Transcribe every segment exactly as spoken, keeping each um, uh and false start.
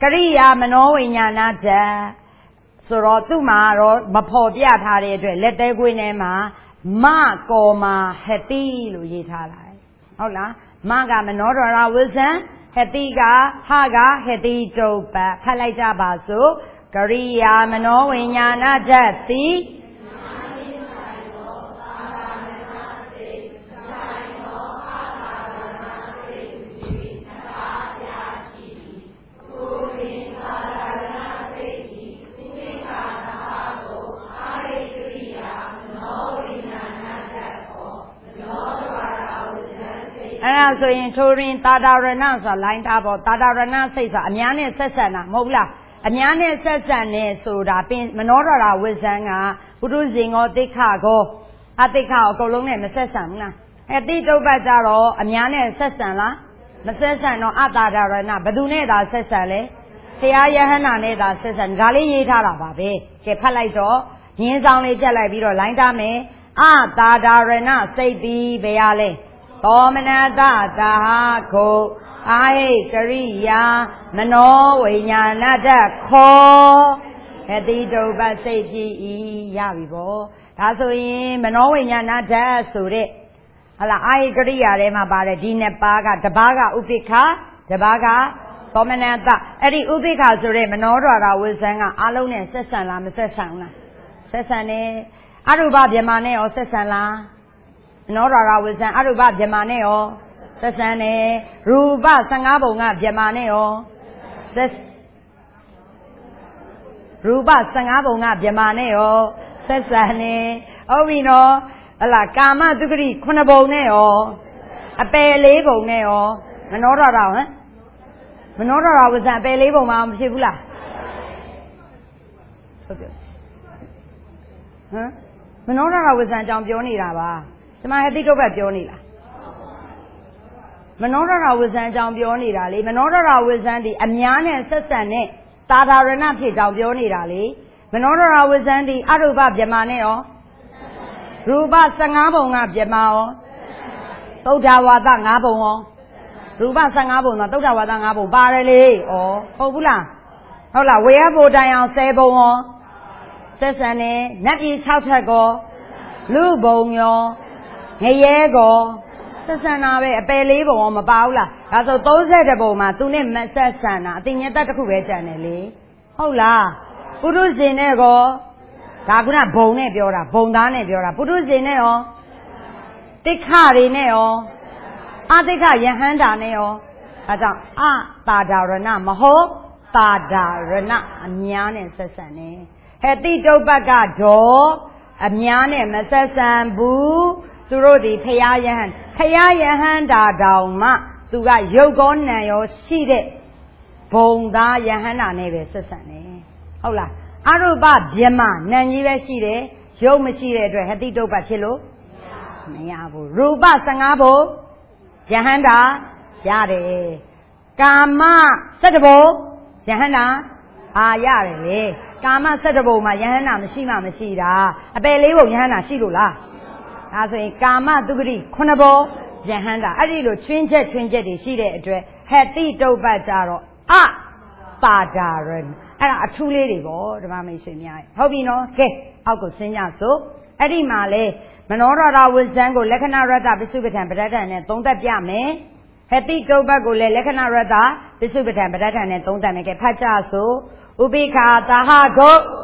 Kariya Mano Vinyana Ja Soro Tumaro Mapopia Tari Let the Guinema Ma Goma Heti Lujitala. Hola, Maga Menora Wilson, Hetiga, Haga, Heti Jopa, Palaja Basu, Kariya Mano Vinyana Jati. And so in Turin, Tada Renasa, lined up or Tada Renasa, Amiane Sessana, Mobla, Amiane Sessane, Suda, Menora, Wizanga, Puduzing or Dikago, Atika, Colone, Messana. At Tito Bazaro, Amiane Sessana, Messana, Atada Rena, Baduneda Sessale, Tiaya Hananeda Sessan, Gali Yitara Babe, Kepalaito, Yin only Jalabiro, lined up me, Ah, Tada Rena, say be Beale. Dominata Dahako, Ae Kariya, Mano, Vinyana Ko, Hedito Baseji, Yavibo, Tasoin, Mano, Vinyana Sure, Ala Ae Kariya, Rema Bada, Dina Baga, Tabaga, Upika, Tabaga, Dominata, Eddie Upika Sure, Menora, Wilsanga, Alone, Sessana, Messana, Sessane, Aruba Yamane or Sessana. Nora was an Aruba Jamaneo, Sessane, Ruba Sangabonga Jamaneo, Ruba Sangabonga Jamaneo, Sessane, oh we know, La Kama Dugri, Kunaboneo, a Pelebo neo, Menora, eh? Menora was a Pelebo Mam Shibula. Huh? Menora was a Jampioni Rava. My head go back, Jonila. Menora was an Jambioni Rally, Menora was Andy, Amiana and Sessane, Tata Renati Jambioni Rally, Menora was Andy, Aruba Jamaneo, Ruba Sangabonga Jamao, Totawata Nabongo, Ruba Sangabona, Totawata Nabo, Barley, or Hobula. Hola, we have Diane Sabongo, Sessane, Naki Chautago, Lubongo. Hey, go. Sessana, a believer on a bowler. As a those edible, my two name Sessana, I think that's a good channel. Hola, Pudus in ego. Taguna bone biora, bondane biora, Pudus in eo. Tikari neo. Atika Yahanda neo. As a ah, Tadarana, Maho, Tadarana, a Mian and Sessane. Heti Dobaga do, a Mian and Messan boo. Surodi Payayan, Payayan da Dauma, Suga Yogon Nayo, Side, Bonda Yahana Neve Sessane. Hola, Aruba Jema, Nanive Side, Yo Machide, Hadito Bachilo, Mayabo, Ruba Sangabo, Yahanda, Yare, Kama, Setabo, Yahana, Ah Yare, Kama Setabo, my Yahana, Mashima Mashida, a Belevo Yahana, Shilula. As a Kama Dugri, Kunabo, Jahanda, Adilo, Twinjet, Twinjet, she did, had the dope Bajaro, ah, Badaran, and a true lady, boy, the mammy Shimia. How we know, okay, I'll go sing out so. Eddie Male, Menora was Zango, Lekana Rada, the super temperature, and don't that yame. Had the dope go Lekana Rada, the super temperature, and don't that make a pacha so. Ubika, Tahago.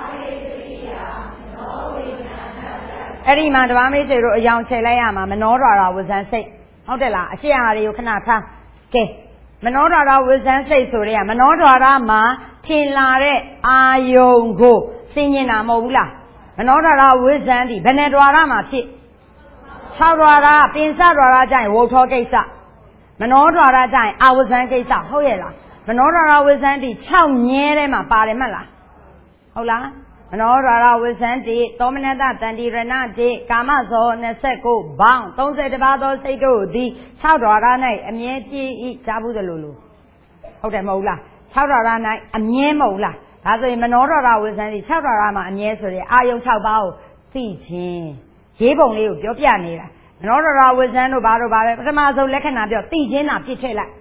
Eddie Mandame, a young Chelayama, Menora was and say, Hodela, Shia, you cannot have. Okay. Menora was and say, Soria, Menora ma, Tilare, Ayongo, Sinina Mola. Menora was Andy, Benedora Machi. Chawara, Pinsara Jai, Woto Gesa. Menora Jai, I was an Gesa, Hoyela. Menora was Andy, Chow Niere ma Parimela. Hola. Menora was Andy, Dominata, Dandy Renati, Kamazo, Neseko, Bound, don't say the Bado, say go, the Chowdara night, and Yeti, Jabu the Lulu. Hold them, Mola. Chowdara night, and Yemola. As a Menora was Andy, Chowdarama, and yesterday, Ayo Chowbao, teaching. Yebon Liu, Yopianira. Menora was Ando Baro Babe, Ramazo Lekanabio, teaching up, teacher.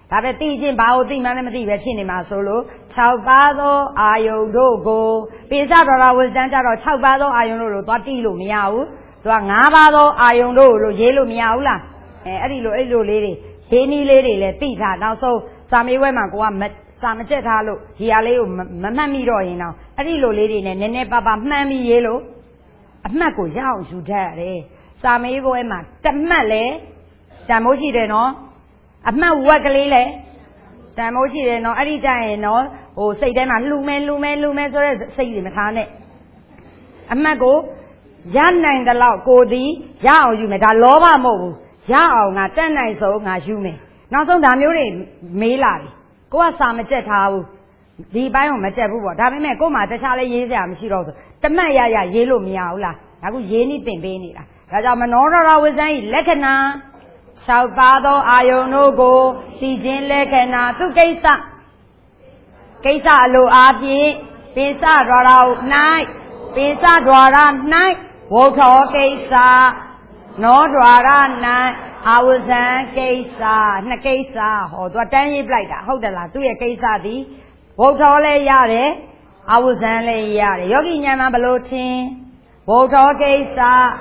ဒါပဲသိချင်းဘာလို့သိမှန်းလည်းမသိပဲဖြစ်နေမှာဆိုလို့၆ပါးသောအာယုန်တို့ကိုပိစတော်ရာဝဇ္ဇံကြတော့၆ပါးသောအာယုန်တို့လို့သွားတိလို့မရဘူးသူက၅ပါးသောအာယုန်တို့လို့ရေးလို့မရဘူးလားအဲအဲ့ဒီလိုအဲ့လိုလေးတွေရေးနည်းလေးတွေလည်းသိထားနောက်ဆုံးစာမေးပွဲမှာကိုကစာမကျက်ထားလို့ဒီဟာလေးကိုမမှတ်မိတော့ရင်တော့အဲ့ဒီလိုလေးတွေနဲ့နည်းနည်းပါးပါးမှန်းပြီးရေးလို့အမှတ်ကိုရအောင်ယူတတ်ရတယ်စာမေးပွဲမှာတမှတ်လဲတန်မိုးရှိတယ်နော်အမှတ်ဝက်ကလေးလဲတန်မိုးရှိတယ်နော်အဲ့ဒီကြရင်နော်ဟိုစိတ်ထဲမှာလှူမဲလှူမဲလှူမဲဆိုတဲ့စိတ်တွေမထားနဲ့အမှတ်ကိုရနိုင်တဲ့လောက်ကိုသည်ရအောင်ယူမယ်ဒါလောဘမဟုတ်ဘူးရအောင်ငါတက်နိုင်ဆုံးငါယူမယ်နောက်ဆုံးဒါမျိုးတွေမေးလာပြီကိုကစာမကျက်ထားဘူးဒီပိုင်းကိုမကျက်ဘူးပေါ့ဒါပေမဲ့ကို့မှာတခြားလဲရေးစရာမရှိတော့ဆိုတမတ်ရရရေးလို့မရဘူးလားဒါကရေးနည်းတင်ပေးနေတာဒါကြောင့်မနောဒရဝဇ္ဇံဤလက္ခဏာ၆ပါးသောအာယုန်တို့ကိုသိခြင်းလက္ခဏာသူကိစ္စကိစ္စအလိုအားဖြင့်ပိစဒွါရ၌ပိစဒွါရ၌ဝုထောကိစ္စနောဒွါရ၌အာဝဇံကိစ္စနှစ်ကိစ္စဟောသူကတန်းရေးပလိုက်တာဟုတ်တယ်လားသူ့ရဲ့ကိစ္စသည်ဝုထောလည်းရတယ်အာဝဇံလည်းရတယ်ယောဂီဉာဏ်မှာဘလို့ထင်ဝုထောကိစ္စ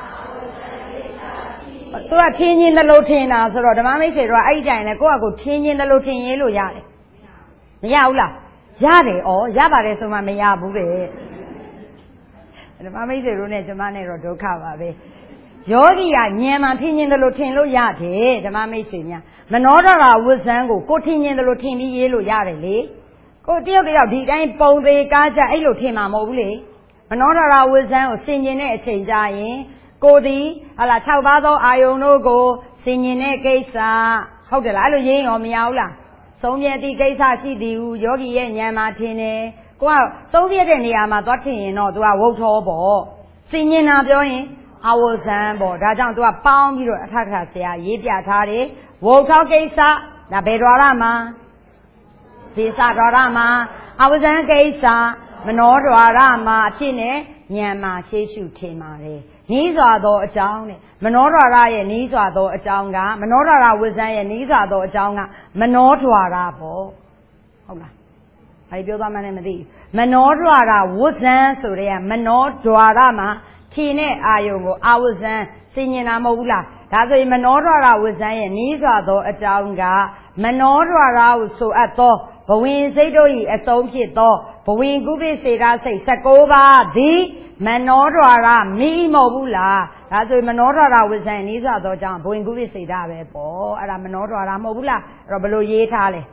သူကထင်းချင်းသလိုထင်တာဆိုတော့ဓမ္မမိတ်ဆွေတို့ကအဲ့ဒီတိုင်လဲကိုယ့်အကိုထင်းချင်းသလိုထင်ရေးလို့ရတယ်မရဘူးလားရတယ်ဩရပါတယ်ဆိုမှမရဘူးပဲဓမ္မမိတ်ဆွေတို့နဲ့ကျွန်မနဲ့တော့ဒုက္ခပါပဲယောဂီကဉာဏ်မှာထင်းချင်းသလိုထင်လို့ရတယ်ဓမ္မမိတ်ဆွေများမနောဒရာဝဇ္ဇံကိုကိုထင်းချင်းသလိုထင်ပြီးရေးလို့ရတယ်လေကိုတယောက်တယောက်ဒီတိုင်းပုံသေးကားကြအဲ့လိုထင်မှာမဟုတ်ဘူးလေမနောဒရာဝဇ္ဇံကိုဆင်ញင်တဲ့အချိန်ကြရင်ကိုသည်ဟာလာ၆ပါးသောအာယုန်တို့ကိုဆင်ញင်တဲ့ကိစ္စဟုတ်တယ်လားအဲ့လိုရေးရောမရဘူးလားသုံးပြတိကိစ္စရှိသည်ဟုယောဂီရဲ့ဉာဏ်မှာထင်တယ်ကိုကသုံးပြတဲ့နေရာမှာသွားထင်ရင်တော့ तू ကဝုတ်ထောပေါ့ဆင်ញင်တာပြောရင်အဝဇံပေါ့ဒါကြောင့် तू ကပေါင်းပြီးတော့အထက်ကဆရာရေးပြထားတယ်ဝုတ်ထောကိစ္စဒါဘယ်တော်ရမှာဒီစတော်ရမှာအဝဇံကိစ္စမနောတော်ရမှာအဖြစ်နဲ့ဉာဏ်မှာရှေးရှုထင်ပါတယ်နီးစွာသောအကြောင်းနဲ့မနောဒွါရရဲ့နီးစွာသောအကြောင်းကမနောဒွါရဝဇ္ဇံရဲ့နီးစွာသောအကြောင်းကမနောဒွါရပေါ့ဟုတ်လားဘာပြောသွားမှန်းလည်းမသိဘူးမနောဒွါရဝဇ္ဇံဆိုတဲ့ကမနောဒွါရမှာထင်တဲ့အာယုံကိုအာဝဇ္ဇံသိဉ္ဇနာမဟုတ်ဘူးလားဒါဆိုရင်မနောဒွါရဝဇ္ဇံရဲ့နီးစွာသောအကြောင်းကမနောဒွါရကိုဆိုအပ်သောဘဝင်စိတ်တို့၏အဆုံးဖြစ်သောဘဝင်ကုပိစေတစိတ်၁၉ပါးသည်မနောဒွါရမိမဟုတ်ဘူးလားဒါဆိုရင်မနောဒွါရဝဇ္ဇံနီးစွာသောကြောင့်ဘဝင်ကုပိစေတပဲပေါ့အဲ့ဒါမနောဒွါရမဟုတ်ဘူးလားအဲ့တော့ဘယ်လိုရေးထားလဲ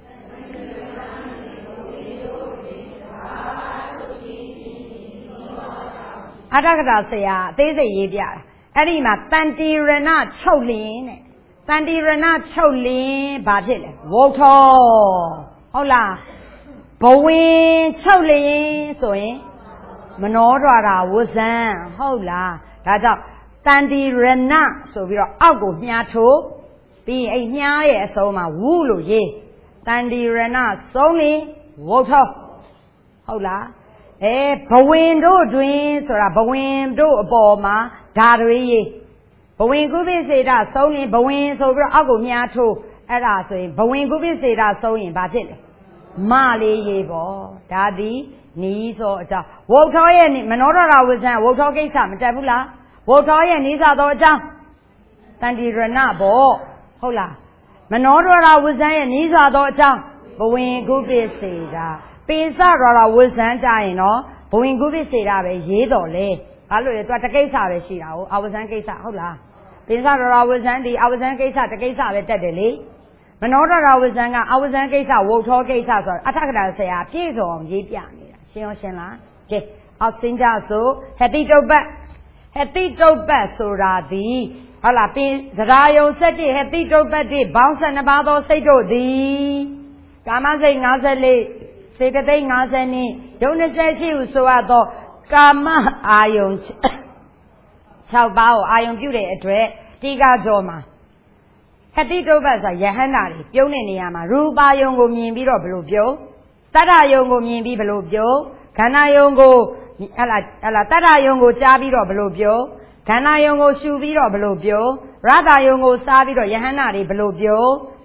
အတ္တကတာဆရာအသေးစိတ်ရေးပြတာအဲ့ဒီမှာတန်တိရဏချုပ်လင်းတဲ့တန်တိရဏချုပ်လင်းဘာဖြစ်လဲဝုတ်ထောဟုတ်လားဘဝင်ချုပ်လင်းဆိုရင်မနောဒွါရဝဇ္ဇံဟုတ်လားဒါကြောင့်တန်တိရဏဆိုပြီးတော့အောက်ကိုမြားထိုးပြီးရင်အဲ့မြားရဲ့အစုံမှာဝုလို့ရေးတန်တိရဏဆုံးလင်းဝုတ်ထောဟုတ်လားအဲဘဝင်တို့တွင်ဆိုတာဘဝင်တို့အပေါ်မှာဓာတွေရေးဘဝင်ကုပိစေတဆုံးရင်ဘဝင်ဆိုပြီးတော့အောက်ကိုမြားထိုးအဲ့ဒါဆိုရင်ဘဝင်ကုပိစေတဆုံးရင်ဘာဖြစ်လဲမလေးရေးပေါ့ဒါသည်နီးစောအကြောင်းဝုတ်ထောရဲ့မနောဒရဝဇ္ဇံဝုတ်ထောကိစ္စမတက်ဘူးလားဝုတ်ထောရဲ့နီးစသောအကြောင်းတန်တိရဏပေါ့ဟုတ်လားမနောဒရဝဇ္ဇံရဲ့နီးစသောအကြောင်းဘဝင်ကုပိစေတပိစရရဝဇ္ဇံကြရင်တော့ဘဝင်ကုပိစေတပဲရေးတော်လေဘာလို့လဲသူကတကိစ္စပဲရှိတာဟုတ်အဝဇ္ဇံကိစ္စဟုတ်လားပိစရရဝဇ္ဇံဒီအဝဇ္ဇံကိစ္စတကိစ္စပဲတက်တယ်လေမနောဒရဝဇ္ဇံကအဝဇ္ဇံကိစ္စဝုတ်ထောကိစ္စဆိုတော့အထက်ကတာဆရာပြည့်စုံအောင်ရေးပြနေတာရှင်းရောရှင်းလားကဲအောက်စင်းကြဆိုဟတိတုပ္ပဟတိတုပ္ပဆိုတာဒီဟုတ်လားပင်သရာယုံ၁၁ဟတိတုပ္ပတိဘောင်း၁၂ပါးသောစိတ်တို့သည်ကာမစိတ်၅၄စေတသိက်၅၀နှစ်ယုံ၂၈ဟုဆိုရသောကာမအာယုံ၆ပါးကိုအာယုံပြုတဲ့အတွက်တိကကြောမှာဟတိတုပ္ပဆိုရဟန္တာတွေပြုံးတဲ့နေရာမှာရူပါယုံကိုမြင်ပြီးတော့ဘယ်လိုပြုံးတတ္တယုံကိုမြင်ပြီးဘယ်လိုပြုံးခန္ဓာယုံကိုဟလာဟလာတတ္တယုံကိုကြားပြီးတော့ဘယ်လိုပြုံးခန္ဓာယုံကိုရှုပြီးတော့ဘယ်လိုပြုံးရတ္တယုံကိုစားပြီးတော့ယဟန္တာတွေဘယ်လိုပြုံး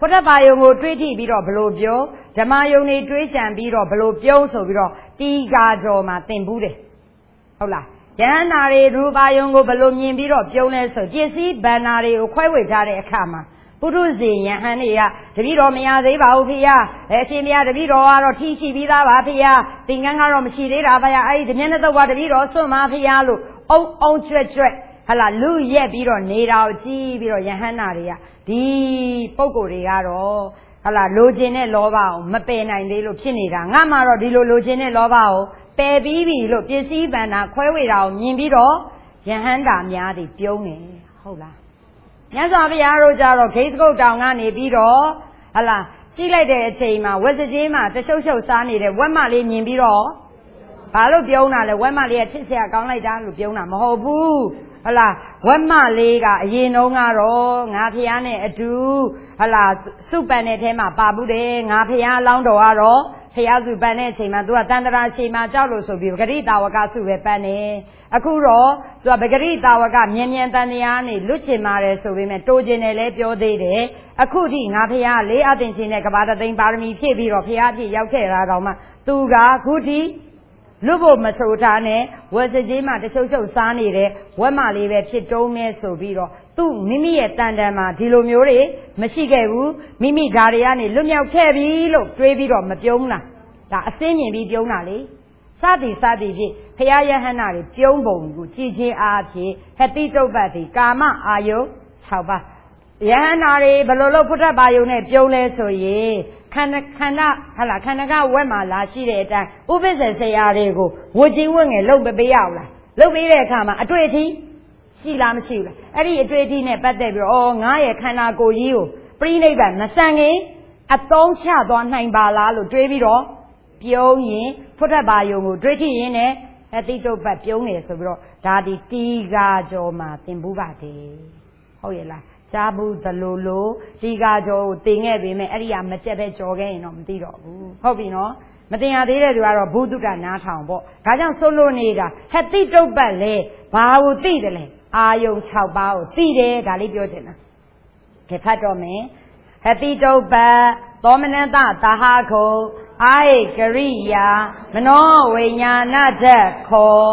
พุทธဘာယုံကိုတွေးထိပြီးတော့ဘလို့ပြောဓမ္မယုံတွေတွေးကြံပြီးတော့ဘလို့ပြုံးဆိုပြီးတော့တီဃာကျော်မှာသင်ဘူးတယ်ဟုတ်လားယဟန္တာတွေရူပယုံကိုဘလို့မြင်ပြီးတော့ပြုံးလဲဆိုပစ္စည်းဗန္နာတွေကိုခွဲဝေထားတဲ့အခါမှာပုထုဇဉ်ယဟန်တွေကတပည့်တော်မရသေးပါဘူးဖေရအဲအရှင်မရတပည့်တော်ကတော့ထိရှိပြီးသားပါဖေရသင်္ကန်းကတော့မရှိသေးတာဗျာအဲ့ဒီမျက်နှာတော့တပည့်တော်စွန့်ပါဖေရလို့အုံအုံကျွတ်ကျွတ်ဟလာလူရက်ပြီးတော့နေတာကိုကြည့်ပြီးတော့ယဟန္တာတွေကဒီပုံကိုယ်တွေကတော့ဟလာလိုချင်တဲ့လောဘကိုမပယ်နိုင်သေးလို့ဖြစ်နေတာငါမှတော့ဒီလိုလိုချင်တဲ့လောဘကိုပယ်ပြီးပြီလို့ပစ္စည်းဗန္နာခွဲဝေတာကိုမြင်ပြီးတော့ယဟန္တာများတွေပြုံးနေဟုတ်လားမြတ်စွာဘုရားတို့ကြတော့ဂိတ်ကုတ်တောင်ကနေပြီးတော့ဟလာကြည့်လိုက်တဲ့အချိန်မှာဝက်စကြီးမှာတရှုပ်ရှုပ်စားနေတဲ့ဝက်မလေးမြင်ပြီးတော့ဘာလို့ပြုံးတာလဲဝက်မလေးကချစ်စရာကောင်းလိုက်တာလို့ပြုံးတာမဟုတ်ဘူးဟလာဝက်မလေးကအရင်တုန်းကတော့ငါဖျားနဲ့အတူဟလာစုပန်တဲ့ထဲမှာပါဘူးတယ်ငါဖျားလောင်းတော်ကတော့ဖျားစုပန်တဲ့အချိန်မှာသူကတန်တရာချိန်မှာကြောက်လို့ဆိုပြီးပဂရိတာဝကစုပဲပန်နေအခုတော့သူကပဂရိတာဝကမြန်မြန်တန်တရားနေလွတ်ချင်ပါတယ်ဆိုပေမဲ့တိုးချင်တယ်လဲပြောသေးတယ်အခုထိငါဖျားလေးအသင်ရှင်နဲ့ကဘာတသိန်းပါရမီဖြည့်ပြီးတော့ဖျားအပြည့်ရောက်ခဲ့တာတော့မှသူကအခုထိလူဖို့မဆိုထားနဲ့ဝက်စကြီးမှတချုပ်ချုပ်စားနေတဲ့ဝက်မလေးပဲဖြစ်တုံးမဲဆိုပြီးတော့သူ့မိမိရဲ့တန်တန်မှာဒီလိုမျိုးတွေမရှိခဲ့ဘူးမိမိဓာရီကနေလွတ်မြောက်ခဲ့ပြီလို့တွေးပြီးတော့မပြုံးလားဒါအစင်းမြင်ပြီးပြုံးတာလေစသည်စသည်ဖြင့်ဖရာယဟန္တာတွေပြုံးပုံကိုကြည်ချင်းအားဖြင့်ဟတိတုပ္ပတိကာမအာယု၆ပါးယဟန္တာတွေဘယ်လိုလုပ်พุทธဘာယုံနဲ့ပြုံးလဲဆိုရင်ခန္ဓာခန္ဓာဟလာခန္ဓာကဝက်မှာလာရှိတဲ့အတိုင်းဥပ္ပစ္စေဆရာတွေကိုဝှကြီးဝတ်ငယ်လုပ်ပေးရအောင်လားလုပ်ပေးတဲ့အခါမှာအတွေ့အထိရှိလားမရှိဘူးလားအဲ့ဒီအတွေ့အထိနဲ့ပတ်သက်ပြီးတော့ဩငါရဲ့ခန္ဓာကိုယ်ကြီးကိုပြိဋိဘံမဆန်ခင်အသုံးချသွားနိုင်ပါလားလို့တွေးပြီးတော့ပြုံးရင်พุทธဘာယုံကိုတွေးကြည့်ရင်လည်းအတိတုပ္ပပြုံးနေဆိုပြီးတော့ဒါဒီတီဃာကျော်မှာသင်ဘူးပါတယ်ဟုတ်ရဲ့လားကြားဘူးသလိုလိုတီဃာကျော်ကိုတင်ခဲ့ပေမဲ့အဲ့ဒီကမကြက်ပဲကြော်ခဲ့ရင်တော့မသိတော့ဘူးဟုတ်ပြီနော်မတင်ရသေးတဲ့သူကတော့ဘုဒ္ဓနားထောင်ပေါ့ဒါကြောင့်ဆိုလို့နေတာဟတိတုပ္ပလေဘာကိုသိတယ်လဲအာယုံ၆ပါးကိုသိတယ်ဒါလေးပြောချင်တာကြဖတ်တော့မယ်ဟတိတုပ္ပသောမနတသဟခုအာယကရိယာမနောဝိညာဏဓာတ်ခော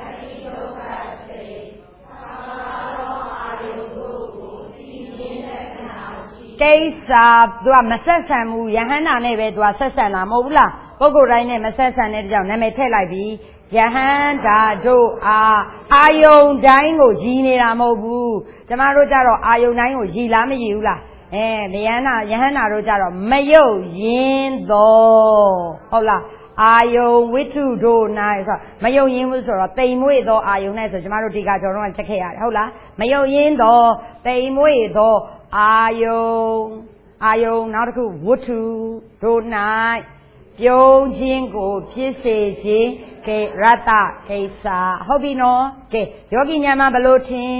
ကိစ္စသူကမဆက်ဆံဘူးယဟန္တာနဲ့ပဲသူကဆက်ဆံတာမဟုတ်ဘူးလားပုဂ္ဂိုလ်တိုင်းနဲ့မဆက်ဆံတဲ့ကြောင့်နာမည်ထည့်လိုက်ပြီးယဟန္တာတို့အားအာယုန်တိုင်းကိုရည်နေတာမဟုတ်ဘူးကျမတို့ကြတော့အာယုန်တိုင်းကိုရည်လားမရည်ဘူးလားအဲယဟန္တာယဟန္တာတို့ကြတော့မယုတ်ရင်းသောဟုတ်လားအာယုန်ဝိတုတို့၌ဆိုမယုတ်ရင်းဘူးဆိုတော့တိမ်မွေ့သောအာယုန်၌ဆိုကျမတို့ဒီကကြော်တော့ချက်ခဲ့ရတယ်ဟုတ်လားမယုတ်ရင်းသောတိမ်မွေ့သောအာယုံအာယုံနောက်တစ်ခုဝတ္ထုတို့၌ပြုံးခြင်းကိုဖြစ်စေခြင်းကေရတ္တကိစ္စဟုတ်ပြီနော်ကဲယောဂီညာမှာဘလို့ထင်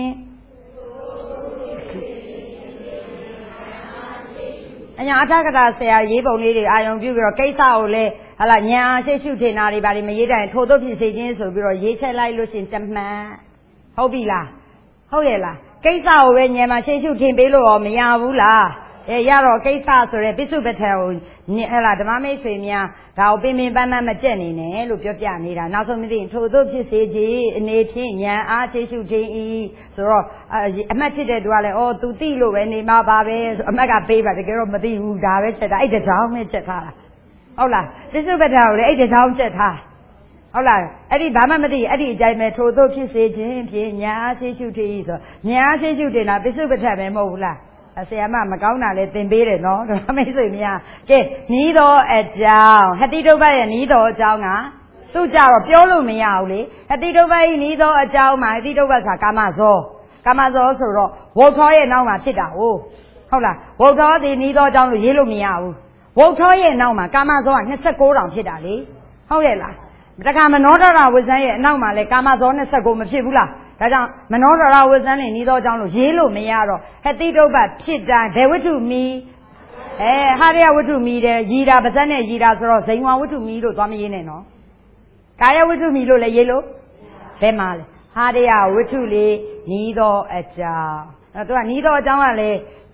အညာအထကတာဆရာရေးပုံလေးတွေအာယုံပြုပြီးတော့ကိစ္စကိုလည်းဟာလာညာရှိရှုထင်တာတွေဘာတွေမရေးတိုင်ထို့သို့ဖြစ်စေခြင်းဆိုပြီးတော့ရေးချက်လိုက်လို့ရှင်တမန်ဟုတ်ပြီလားဟုတ်ရဲ့လားကိစ္စကိုပဲညံမှာရှေ့ရှုထင်ပေးလို့ရောမရဘူးလားအဲရတော့ကိစ္စဆိုတဲ့ပိစုပ္ပထံကိုဟဲ့လားဓမ္မမိတ်ဆွေများဒါကိုပင်ပင်ပန်းပန်းမကြက်နေနဲ့လို့ပြောပြနေတာနောက်ဆုံးမသိရင်ထို့သို့ဖြစ်စေခြင်းအနေဖြင့်ညံအားရှေ့ရှုထင်ဤဆိုတော့အမှတ်ဖြစ်တဲ့သူကလည်းဩ तू သိလို့ပဲနေမှာပါပဲဆိုအမှတ်ကပေးပါတကယ်တော့မသိဘူးဒါပဲချက်တာအဲ့တကြောင်နဲ့ချက်ထားတာဟုတ်လားပိစုပ္ပထံကိုလည်းအဲ့တကြောင်ချက်ထားဟုတ်လားအဲ့ဒီဘာမှမသိအဲ့ဒီအကြိုင်ပဲထို့သို့ဖြစ်စေခြင်းဖြင့်ညာရှိရှုထည်ဆိုညာရှိရှုတင်တာပိစုပ္ပထပဲမဟုတ်ဘူးလားဆရာမမကောင်းတာလဲသင်ပေးတယ်နော်ဒါမိတ်ဆွေများကဲနီးသောအကြောင်းဟတိတုပ္ပရဲ့နီးသောအကြောင်းကသူ့ကြတော့ပြောလို့မရဘူးလေဟတိတုပ္ပရဲ့နီးသောအကြောင်းမှာဟတိတုပ္ပဆိုတာကာမဇောကာမဇောဆိုတော့ဝုတ်ထောရဲ့နောက်မှာဖြစ်တာဟုတ်ဟုတ်လားဝုတ်ထောဒီနီးသောအကြောင်းလို့ရေးလို့မရဘူးဝုတ်ထောရဲ့နောက်မှာကာမဇောကနှစ်ဆယ့်ကိုးတောင်ဖြစ်တာလေဟုတ်ရဲ့လားတခါမနောဒရဝဇ္ဇံရဲ့အနောက်မှာလဲကာမဇောနှစ်ဆယ့်ကိုးမဖြစ်ဘူးလားဒါကြောင့်မနောဒရဝဇ္ဇံနဲ့နီးသောအကြောင်းလို့ရေးလို့မရတော့ဟတိတုပ္ပဖြစ်တာဘယ်ဝတ္ထုမီအဲဟာရယဝတ္ထုမီတဲ့ရည်တာပါဇက်နဲ့ရည်တာဆိုတော့ဇိန်ဝဝတ္ထုမီလို့သွားမရေးနဲ့နော်ကာယဝတ္ထုမီလို့လည်းရေးလို့ဘယ်မှာလဲဟာရယဝတ္ထုလေးနီးသောအကြောင်းအဲသူကနီးသောအကြောင်းကလည်း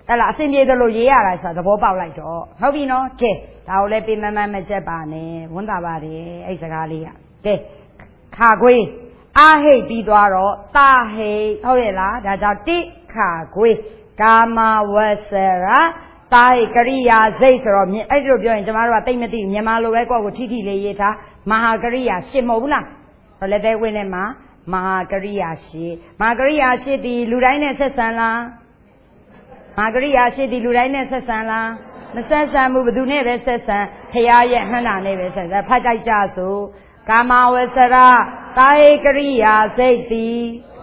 အဲ့လားအစင်ပြေတယ်လို့ရေးရတာဆိုတာသဘောပေါက်လိုက်တော့ဟုတ်ပြီနော်ကဲဒါကိုလည်းပြင်မမမချက်ပါနဲ့ဝန်တာပါတယ်အဲ့စကားလေးကကဲခါခွေးအာဟိတ်ပြီးသွားတော့တာဟိတ်ဟုတ်ရဲ့လားဒါကြောင့်တိခါခွေးကာမဝဆရာတာဟိတ်ကရိယာစိတ်ဆိုတော့အဲ့ဒီလိုပြောရင်ကျမတို့ကတိတ်မသိမြန်မာလိုပဲကိုယ့်ကိုထိထိလေးရေးထားမဟာကရိယာရှစ်မဟုတ်ဘူးလားဟောလက်သေးဝင်နေမှာမဟာကရိယာရှိမဟာကရိယာရှိသည်လူတိုင်းနဲ့ဆက်ဆံလားမဟာကရိယာရှိသည်လူတိုင်းနဲ့ဆက်ဆံလားမဆက်ဆံဘူးဘယ်သူနဲ့ပဲဆက်ဆံဖရာရဲ့နှဏနဲ့ပဲဆက်ဆံဖတ်ကြိုက်ကြဆိုကာမဝဆရာတာဟိကရိယာစိတ်သည်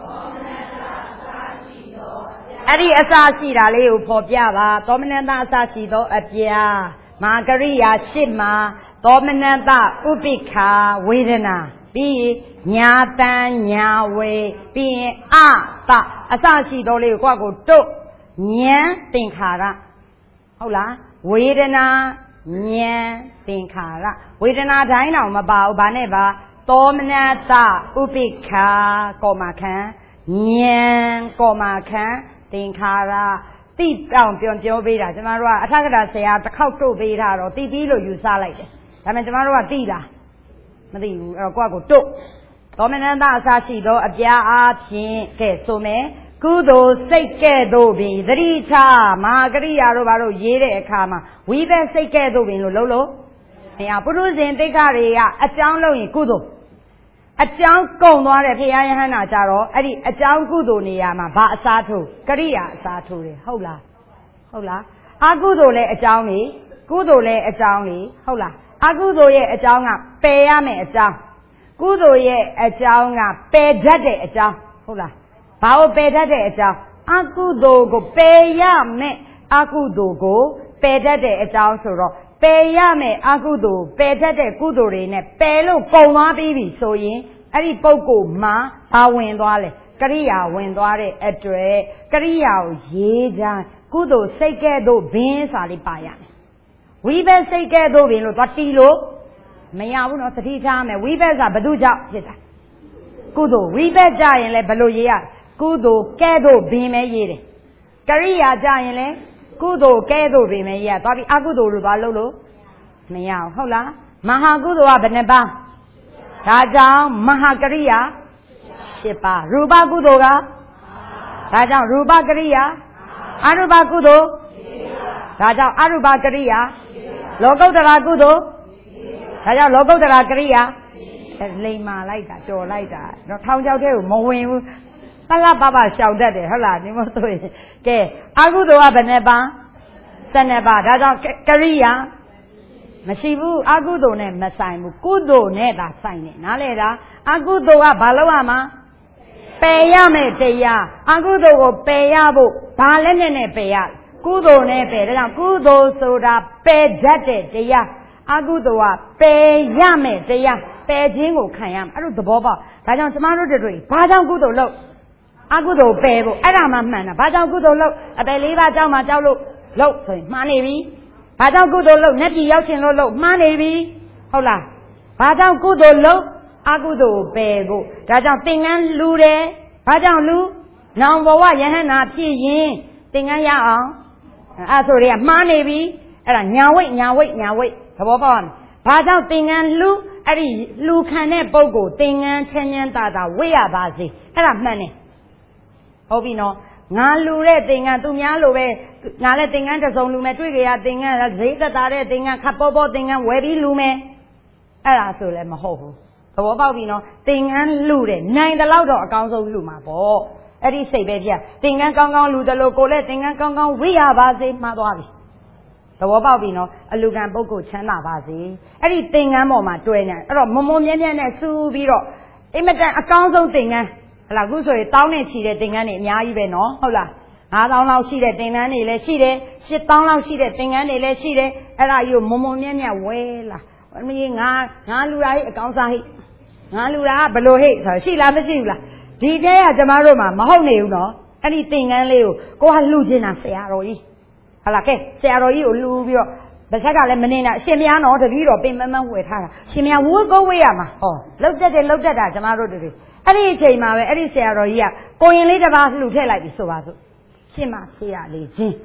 အဲ့ဒီအစရှိတာလေးကိုဖော်ပြပါသောမနတအစရှိသောအပြာမဟာကရိယာရှစ်မှာသောမနတဥပိ္ပခာဝေဒနာပြီးညာတန်ညာဝေပြီးရင်အတအစရှိသောလေးကိုကိုယ့်ကိုတုတ်ဉာဏ်သင်္ခါရဟုတ်လားဝေဒနာဉာဏ်သင်္ခါရဝေဒနာတိုင်းတော့မပါဘူးဗာနဲ့ပါသောမနတဥပိ္ပခာကောမခံဉာဏ်ကောမခံသင်္ခါရတိတောင်ပြောပြောပေးတာကျမတို့ကအထက်ကတာဆရာတစ်ခေါက်တို့ပေးတာတော့တိပြီးလို့ယူဆလိုက်တယ်ဒါပေမဲ့ကျမတို့ကတိတာမသိဘူးအဲ့တော့ကိုယ့်ကိုတုတ်သောမနတအစရှိသောအပြာအားဖြင့်ကဲဆိုမယ်ကုသိုလ်စိတ်ကဲ့သို့ပင်သတိချမဟာကရိယာတို့ဘာလို့ရေးတဲ့အခါမှာဝိဘက်စိတ်ကဲ့သို့ပင်လို့လုံးလို့မရပုရုဇဉ်တိက္ခတွေကအကြောင်းလုံးရင်ကုသိုလ်အကြောင်းကုန်သွားတဲ့ဖရာယဟန္တာကြတော့အဲ့ဒီအကြောင်းကုသိုလ်နေရာမှာဘာအစားထိုးကရိယာအစားထိုးတယ်ဟုတ်လားဟုတ်လားအကုသိုလ်လည်းအကြောင်းလေကုသိုလ်လည်းအကြောင်းလေဟုတ်လားအကုသိုလ်ရဲ့အကြောင်းကပယ်ရမယ်အကြောင်းကုသိုလ်ရဲ့အကြောင်းကပယ်တတ်တဲ့အကြောင်းဟုတ်လားဘာလို့ပယ်တတ်တဲ့အကြောင်းအကုသိုလ်ကိုပယ်ရမယ်အကုသိုလ်ကိုပယ်တတ်တဲ့အကြောင်းဆိုတော့ပယ်ရမယ်အကုသိုလ်ပယ်တတ်တဲ့ကုသိုလ်တွေနဲ့ပယ်လို့ကုန်သွားပြီးပြီဆိုရင်အဲ့ဒီပုဂ္ဂိုလ်မှာဘာဝင်သွားလဲကရိယာဝင်သွားတဲ့အတွက်ကရိယာကိုရေးကြကုသိုလ်စိတ်ကဲ့သို့ဘင်းစာလေးပါရမယ်ဝိဘက်စိတ်ကဲ့သို့ဘင်းလို့သွားတီးလို့မရဘူးနော်သတိထားမယ်ဝိဘက်ကဘယ်သူကြောင့်ဖြစ်တာကုသိုလ်ဝိဘက်ကြရင်လည်းဘယ်လိုရေးရကုသိုလ်ကဲ့သို့ဘင်းပဲရေးတယ်ကရိယာကြရင်လည်းကုသိုလ်ကဲ့သို့ဘင်းပဲရေးရသွားပြီးအကုသိုလ်လို့သွားလို့လို့မရဘူးဟုတ်လားမဟာကုသိုလ်ကဘယ်နှပါးဒါကြောင့်မဟာကရိယာရှစ်ပါးရူပကုသိုလ်ကဒါကြောင့်ရူပကရိယာအရူပကုသိုလ်ဒါကြောင့်အရူပကရိယာလောကုတ္တရာကုသိုလ်ဒါကြောင့်လောကုတ္တရာကရိယာလိမ်မာလိုက်တာတော်လိုက်တာတော့ထောင်ချောက်တဲ့ကိုမဝင်ဘူးသလပပရှောင်တတ်တယ်ဟုတ်လားဒီမဆိုရင်ကဲအကုသိုလ်ကဘယ်နှပါးဆယ်နှစ်ပါးဒါကြောင့်ကရိယာမရှိဘူးအကုသိုလ်နဲ့မဆိုင်ဘူးကုသိုလ်နဲ့သာဆိုင်တယ်နားလေတာအကုသိုလ်ကဘာလို့ရမှာပယ်ရမယ်တရားအကုသိုလ်ကိုပယ်ရဖို့ဘာလက်နဲ့နဲ့ပယ်ရကုသိုလ်နဲ့ပယ်ဒါကြောင့်ကုသိုလ်ဆိုတာပယ်တတ်တဲ့တရားအကုသိုလ်ကပယ်ရမယ်တရားပယ်ခြင်းကိုခံရမယ်အဲ့လိုသဘောပေါက်ဒါကြောင့်ကျမတို့တို့ဘာကြောင့်ကုသိုလ်လုပ်အကုသိုလ်ပယ်ဖို့အဲ့ဒါမှမှန်တာဘာကြောင့်ကုသိုလ်လုပ်အပယ်လေးပါးကြောင့်မှကြောက်လို့လုပ်ဆိုရင်မှားနေပြီဘာကြောင့်ကုသိုလ်လုပ်နဲ့ပြည်ရောက်ရှင်လို့လုပ်မှားနေပြီဟုတ်လားဘာကြောင့်ကုသိုလ်လုပ်အကုသိုလ်ပယ်ဖို့ဒါကြောင့်သင်္ကန်းလူတယ်ဘာကြောင့်လူနောင်ဘဝယဟန္တာဖြစ်ရင်သင်္ကန်းရအောင်အဲ့ဆိုတွေကမှားနေပြီအဲ့ဒါညာဝိတ်ညာဝိတ်ညာဝိတ်သဘောပေါက်အောင်ဘာကြောင့်သင်္ကန်းလူအဲ့ဒီလူခံတဲ့ပုဂ္ဂိုလ်သင်္ကန်းချမ်းချမ်းသာသာဝိရပါစေအဲ့ဒါမှန်တယ်ဟုတ်ပြီနော်ငါလူတဲ့သင်္ကန်းသူများလိုပဲငါလည်းသင်္ကန်းတစ်စုံလူမယ်တွေ့ကြရသင်္ကန်းဈေးသက်သာတဲ့သင်္ကန်းခပ်ပေါ်ပေါ်သင်္ကန်းဝယ်ပြီးလူမယ်အဲ့ဒါဆိုလည်းမဟုတ်ဘူးသဘောပေါက်ပြီနော်သင်္ကန်းလူတယ်နိုင်တဲ့လောက်တော့အကောင်းဆုံးလူမှာပေါ့အဲ့ဒီစိတ်ပဲပြသင်္ကန်းကောင်းကောင်းလူတယ်လို့ကိုလည်းသင်္ကန်းကောင်းကောင်းဝိရပါစေမှားသွားပြီသဘောပေါက်ပြီနော်အလူကံပုဂ္ဂိုလ်ချမ်းသာပါစေအဲ့ဒီသင်္ကန်းပေါ်မှာတွဲနေအဲ့တော့မုံမုံမြဲမြဲနဲ့စူးပြီးတော့အင်မတန်အကောင်းဆုံးသင်္ကန်းဟလာအခုဆိုရင်တောင်းနဲ့ချီတဲ့သင်္ကန်းတွေအများကြီးပဲနော်ဟုတ်လားငါးသောင်းလောက်ရှိတဲ့သင်္ကန်းတွေလည်းရှိတယ်ရှစ်သောင်းလောက်ရှိတဲ့သင်္ကန်းတွေလည်းရှိတယ်အဲ့ဒါကြီးကိုမုံမုံမြဲမြဲဝဲလာမင်းငါငါလူရာကြီးအကောင်းစားဟိငါလူရာကဘလို့ဟိဆိုရှိလားမရှိဘူးလားဒီတဲကကျမတို့မှာမဟုတ်နေဘူးနော်အဲ့ဒီသင်္ကန်းလေးကိုကိုကလှူခြင်းတာဆရာတော်ကြီးဟလာကဲဆရာတော်ကြီးကိုလှူပြီးတော့ဗဆက်ကလည်းမနေတာအရှင်မယားနော်တပည့်တော်ပင်မမဝယ်ထားတာရှင်မယားဝိုးကုန်းဝေးရမှာဟောလောက်တက်တယ်လောက်တက်တာကျမတို့တွေအဲ့ဒီအချိန်မှာပဲအဲ့ဒီဆရာတော်ကြီးကကိုရင်လေးတစ်ပါးလှူထည့်လိုက်ပြီဆိုပါစို့ရှင်းမဖေးရလေးချင်း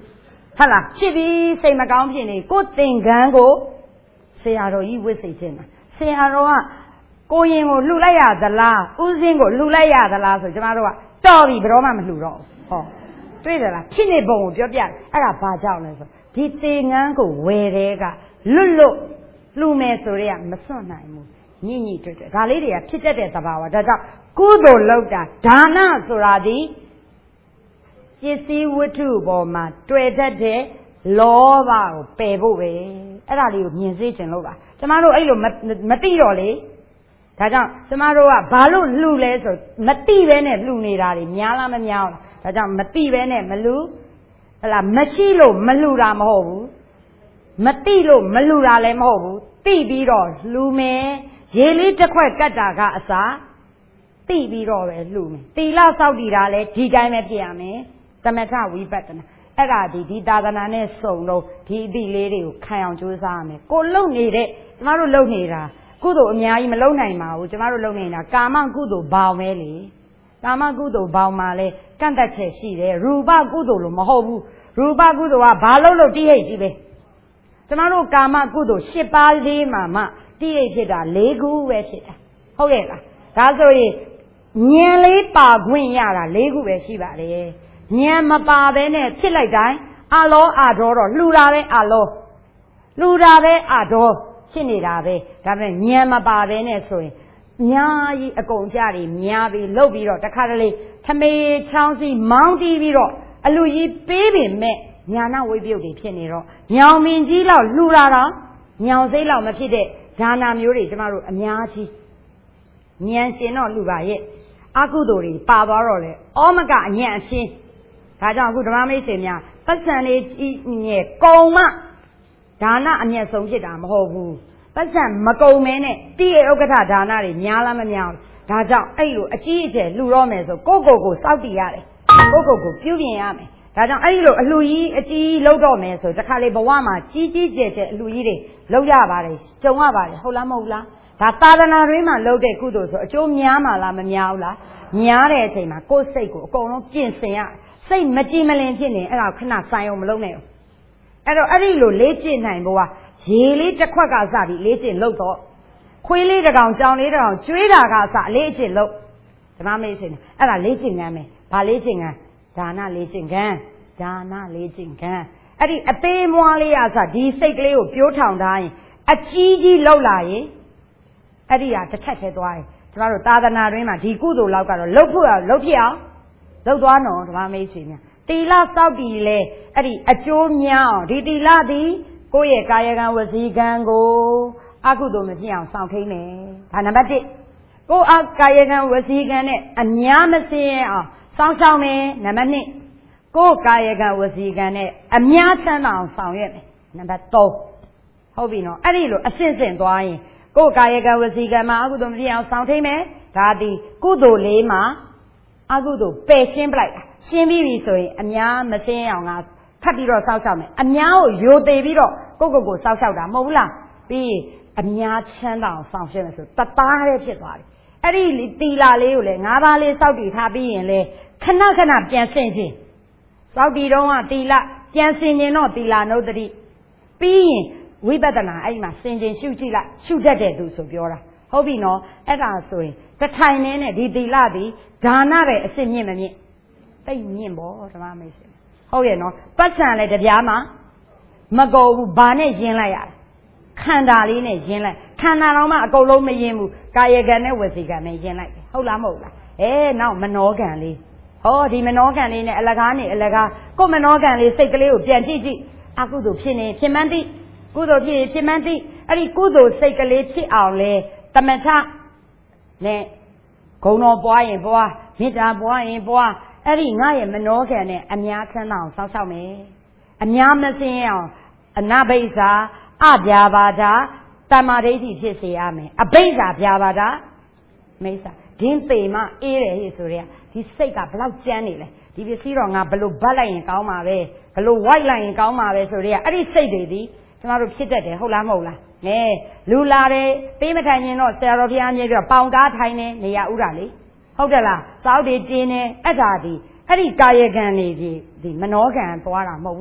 ဟုတ်လားဖြစ်ပြီးစိတ်မကောင်းဖြစ်နေကိုယ်သင်္ကန်းကိုဆရာတော်ကြီးဝစ်စိတ်ခြင်းတာဆရာတော်ကကိုရင်ကိုလှူလိုက်ရသလားဥစဉ်ကိုလှူလိုက်ရသလားဆိုကျမတို့ကတော်ပြီဘယ်တော့မှမလှူတော့ဘူးဟောတွေ့တယ်လားဖြစ်နေပုံကိုပြောပြတယ်အဲ့ဒါဘာကြောင့်လဲဆိုဒီသင်္ကန်းကိုဝယ်တဲ့ကလွတ်လွတ်လှူမယ်ဆိုရဲမစွန့်နိုင်ဘူးညှိညှိတွေ့တွေ့ဒါလေးတွေကဖြစ်တတ်တဲ့သဘာဝဒါကြောင့်ကုသိုလ်လုပ်တာဒါနဆိုတာဒီပစ္စည်းဝတ္ထုပေါ်မှာတွေ့တတ်တဲ့လောဘကိုပယ်ဖို့ပဲအဲ့ဒါလေးကိုမြင်စေချင်လို့ပါကျမတို့အဲ့လိုမသိတော့လေဒါကြောင့်ကျမတို့ကဘာလို့လှူလဲဆိုမသိပဲနဲ့လှူနေတာတွေများလားမများဘူးဒါကြောင့်မသိပဲနဲ့မလှူဟလာမရှိလို့မလှူတာမဟုတ်ဘူးမသိလို့မလှူတာလည်းမဟုတ်ဘူးသိပြီးတော့လှူမယ်ရေလေးတစ်ခွက်ကတ်တာကအစားသိပြီးတော့ပဲလှူမယ်တီလာစောက်တည်တာလည်းဒီတိုင်းပဲဖြစ်ရမယ်သမထဝိပဿနာအဲ့ဒါဒီဒီသာသနာနဲ့စုံလို့ဒီအသည့်လေးတွေကိုခံအောင်ကြိုးစားရမယ်ကိုလုံနေတဲ့ကျမတို့လုံနေတာကုသိုလ်အများကြီးမလုံနိုင်ပါဘူးကျမတို့လုံနေတာကာမကုသိုလ်ဘောင်ပဲလေကာမကုသိုလ်ဘောင်မှာလဲကန့်သက်ချက်ရှိတယ်ရူပကုသိုလ်လို့မဟုတ်ဘူးရူပကုသိုလ်ကဘာလို့လို့တိဟိတ်ကြီးပဲကျမတို့ကာမကုသိုလ်၈ပါးလေးမှာမှတိဟိတ်ဖြစ်တာ၄ခုပဲဖြစ်တာဟုတ်ရဲ့လားဒါဆိုရင်ဉာဏ်လေးပါခွင့်ရတာ၄ခုပဲရှိပါလေဉာဏ်မပါဘဲနဲ့ဖြစ်လိုက်တိုင်းအလောအတော်တော့လှူတာပဲအလောလှူတာပဲအတော်ဖြစ်နေတာပဲဒါပေမဲ့ဉာဏ်မပါဘဲနဲ့ဆိုရင်အများကြီးအကုန်ကြတွေများပြီးလှုပ်ပြီးတော့တခါတလေထမေချောင်းစီမောင်းတီးပြီးတော့အလူကြီးပေးပင်မဲ့ညာနာဝိပယုတ်တွေဖြစ်နေတော့ညောင်မင်းကြီးလောက်လှူတာတော့ညောင်စိမ့်လောက်မဖြစ်တဲ့ဒါနာမျိုးတွေကျမတို့အများကြီးဉာဏ်ရှင်တော့လှူပါရဲ့အကုသိုလ်တွေပါသွားတော့လေဩမကအညံ့အချင်းဒါကြောင့်အခုဓမ္မမိတ်ဆွေများပတ်စံလေးကြီးနဲ့ကုံမှဒါနအမျက်ဆုံးဖြစ်တာမဟုတ်ဘူးပတ်စံမကုံမဲနဲ့တိရဥက္ကဋ္ဌဒါနတွေများလားမများဘူးဒါကြောင့်အဲ့လိုအကြီးအကျယ်လှူတော့မယ်ဆိုကိုကိုကိုစောက်တည်ရတယ်ကိုကိုကိုပြုပြင်ရမယ်ဒါကြောင့်အဲ့လိုအလှကြီးအကြီးလှုပ်တော့မယ်ဆိုတခါလေဘဝမှာကြီးကြီးကျယ်ကျယ်အလှကြီးတွေလှုပ်ရပါတယ်ကြုံရပါတယ်ဟုတ်လားမဟုတ်လားဒါသာသနာတွင်းမှာလှုပ်တဲ့ကုသိုလ်ဆိုအကျိုးများမှာလားမများဘူးလားများတဲ့အချိန်မှာကိုယ်စိတ်ကိုအကုန်လုံးပြင်ဆင်ရစိတ်မကြည်မလင်ဖြစ်နေအဲ့ဒါခဏဆိုင်အောင်မလုပ်နဲ့အဲ့တော့အဲ့ဒီလိုလေးကျင့်နိုင်ဖို့ကရေလေးတစ်ခွက်ကစပြီးလေးကျင့်လုပ်တော့ခွေးလေးတစ်ကောင်ကြောင်လေးတစ်ကောင်ကျွေးတာကစအလေးကျင့်လုပ်ဓမ္မမေ့ရှင်အဲ့ဒါလေးကျင့်ကမ်းမယ်ဘာလေးကျင့်ကမ်းဒါနလေးကျင့်ကမ်းဒါနလေးကျင့်ကမ်းအဲ့ဒီအသေးမွားလေးအစဒီစိတ်ကလေးကိုပြိုးထောင်ထားရင်အကြီးကြီးလောက်လာရင်အဲ့ဒီဟာတစ်ထက်ထဲသွားရင်ကျမတို့သာသနာတွင်းမှာဒီကုသိုလ်လောက်ကတော့လှုပ်ဖို့လှုပ်ဖြစ်အောင်လှုပ်သွားနော်ဓမ္မမေ့ရှင်များတီလစောက်တီလဲအဲ့ဒီအကျိုးများအောင်ဒီတီလသည်ကိုယ့်ရဲ့ကာယကံဝစီကံကိုအကုသိုလ်မဖြစ်အောင်စောင့်ထိန်မယ်ဒါနံပါတ်တစ်ကိုယ့်အကာယကံဝစီကံနဲ့အများမစင်းအောင်စောင့်ရှောက်မယ်နံပါတ်နှစ်ကိုယ်ကာယကံဝစီကံနဲ့အများချမ်းသာအောင်ဆောင်ရွက်မယ်နံပါတ်သုံးဟုတ်ပြီနော်အဲ့ဒီလိုအဆင့်ဆင့်သွားရင်ကိုယ်ကာယကံဝစီကံမှာအကုသိုလ်မဖြစ်အောင်ဆောင်ထိန်မယ်ဒါသည်ကုသိုလ်လေးမှာအကုသိုလ်ပယ်ရှင်းပလိုက်တာရှင်းပြီးပြီဆိုရင်အများမစင်းအောင်ကထပ်ပြီးတော့စောင့်ရှောက်မယ်အများကိုယိုသေးပြီးတော့ကိုယ့်ကိုယ်ကိုစောင့်ရှောက်တာမဟုတ်ဘူးလားပြီးအများချမ်းသာအောင်ဆောင်ရွက်မယ်ဆိုတသားလေးဖြစ်သွားတယ်အဲ့ဒီတီလာလေးကိုလည်းငါးပါးလေးစောက်တည်ထားပြီးရင်လေခဏခဏပြန်ဆင်ခြင်းစောက်တည်တော့ကတီလာပြန်ဆင်ခြင်းတော့တီလာနုဒတိပြီးရင်ဝိပဿနာအဲ့ဒီမှာဆင်ခြင်းရှုကြည့်လိုက်ရှုတတ်တဲ့သူဆိုပြောတာဟုတ်ပြီနော်အဲ့ဒါဆိုရင်တထိုင်နေနဲ့ဒီတီလာဒီဒါနပဲအစစ်မြင့်မမြင့်တိတ်မြင့်ပေါ့ဓမ္မမေရှင်ဟုတ်ရဲ့နော်ပတ်စံလည်းတပြားမှာမကုန်ဘူးဘာနဲ့ယဉ်လိုက်ရလဲခန္ဓာလေးနဲ့ယဉ်လိုက်ခန္ဓာတော့မှအကုန်လုံးမယဉ်ဘူးကာယကံနဲ့ဝစီကံနဲ့ယဉ်လိုက်တယ်ဟုတ်လားမဟုတ်လားအဲနောက်မနောကံလေးဟောဒီမနောကံလေးနဲ့အလကားနေအလကားကိုမနောကံလေးစိတ်ကလေးကိုပြန်ကြည့်ကြည့်အကုသိုလ်ဖြစ်နေဖြစ်မှန်းသိကုသိုလ်ဖြစ်ဖြစ်မှန်းသိအဲ့ဒီကုသိုလ်စိတ်ကလေးဖြစ်အောင်လဲတမထနဲ့ဂုဏ်တော်ပွားရင်ပွားမေတ္တာပွားရင်ပွားအဲ့ဒီငါရဲ့မနောကံနဲ့အများချမ်းသာအောင်စောင့်ရှောက်မယ်အများမစင်းအောင်အနဘိဇာအဗျာပါဒတမ္မာဒိဋ္ဌိဖြစ်စေရမယ်အဘိဇာဗျာပါဒမိစ္ဆာဒင်းပေမအေးတယ်ဟေ့ဆိုရဲဒီစိတ်ကဘလောက်ကြမ်းနေလဲဒီပစ္စည်းတော့ငါဘလို့ဘတ်လိုက်ရင်ကောင်းမှာပဲဘလို့ဝိုက်လိုက်ရင်ကောင်းမှာပဲဆိုရဲအဲ့ဒီစိတ်တွေဒီကျမတို့ဖြစ်တတ်တယ်ဟုတ်လားမဟုတ်လားနဲလူလာတယ်ပေးမထိုင်ရင်တော့ဆရာတော်ဘုရားမြေပြီးတော့ပေါင်ကားထိုင်နေနေရဥတာလေဟုတ်တယ်လားစောက်တွေတင်းနေအဲ့ဒါဒီအဲ့ဒီကာယကံနေဒီဒီမနောကံသွားတာမဟုတ်ဘူးလား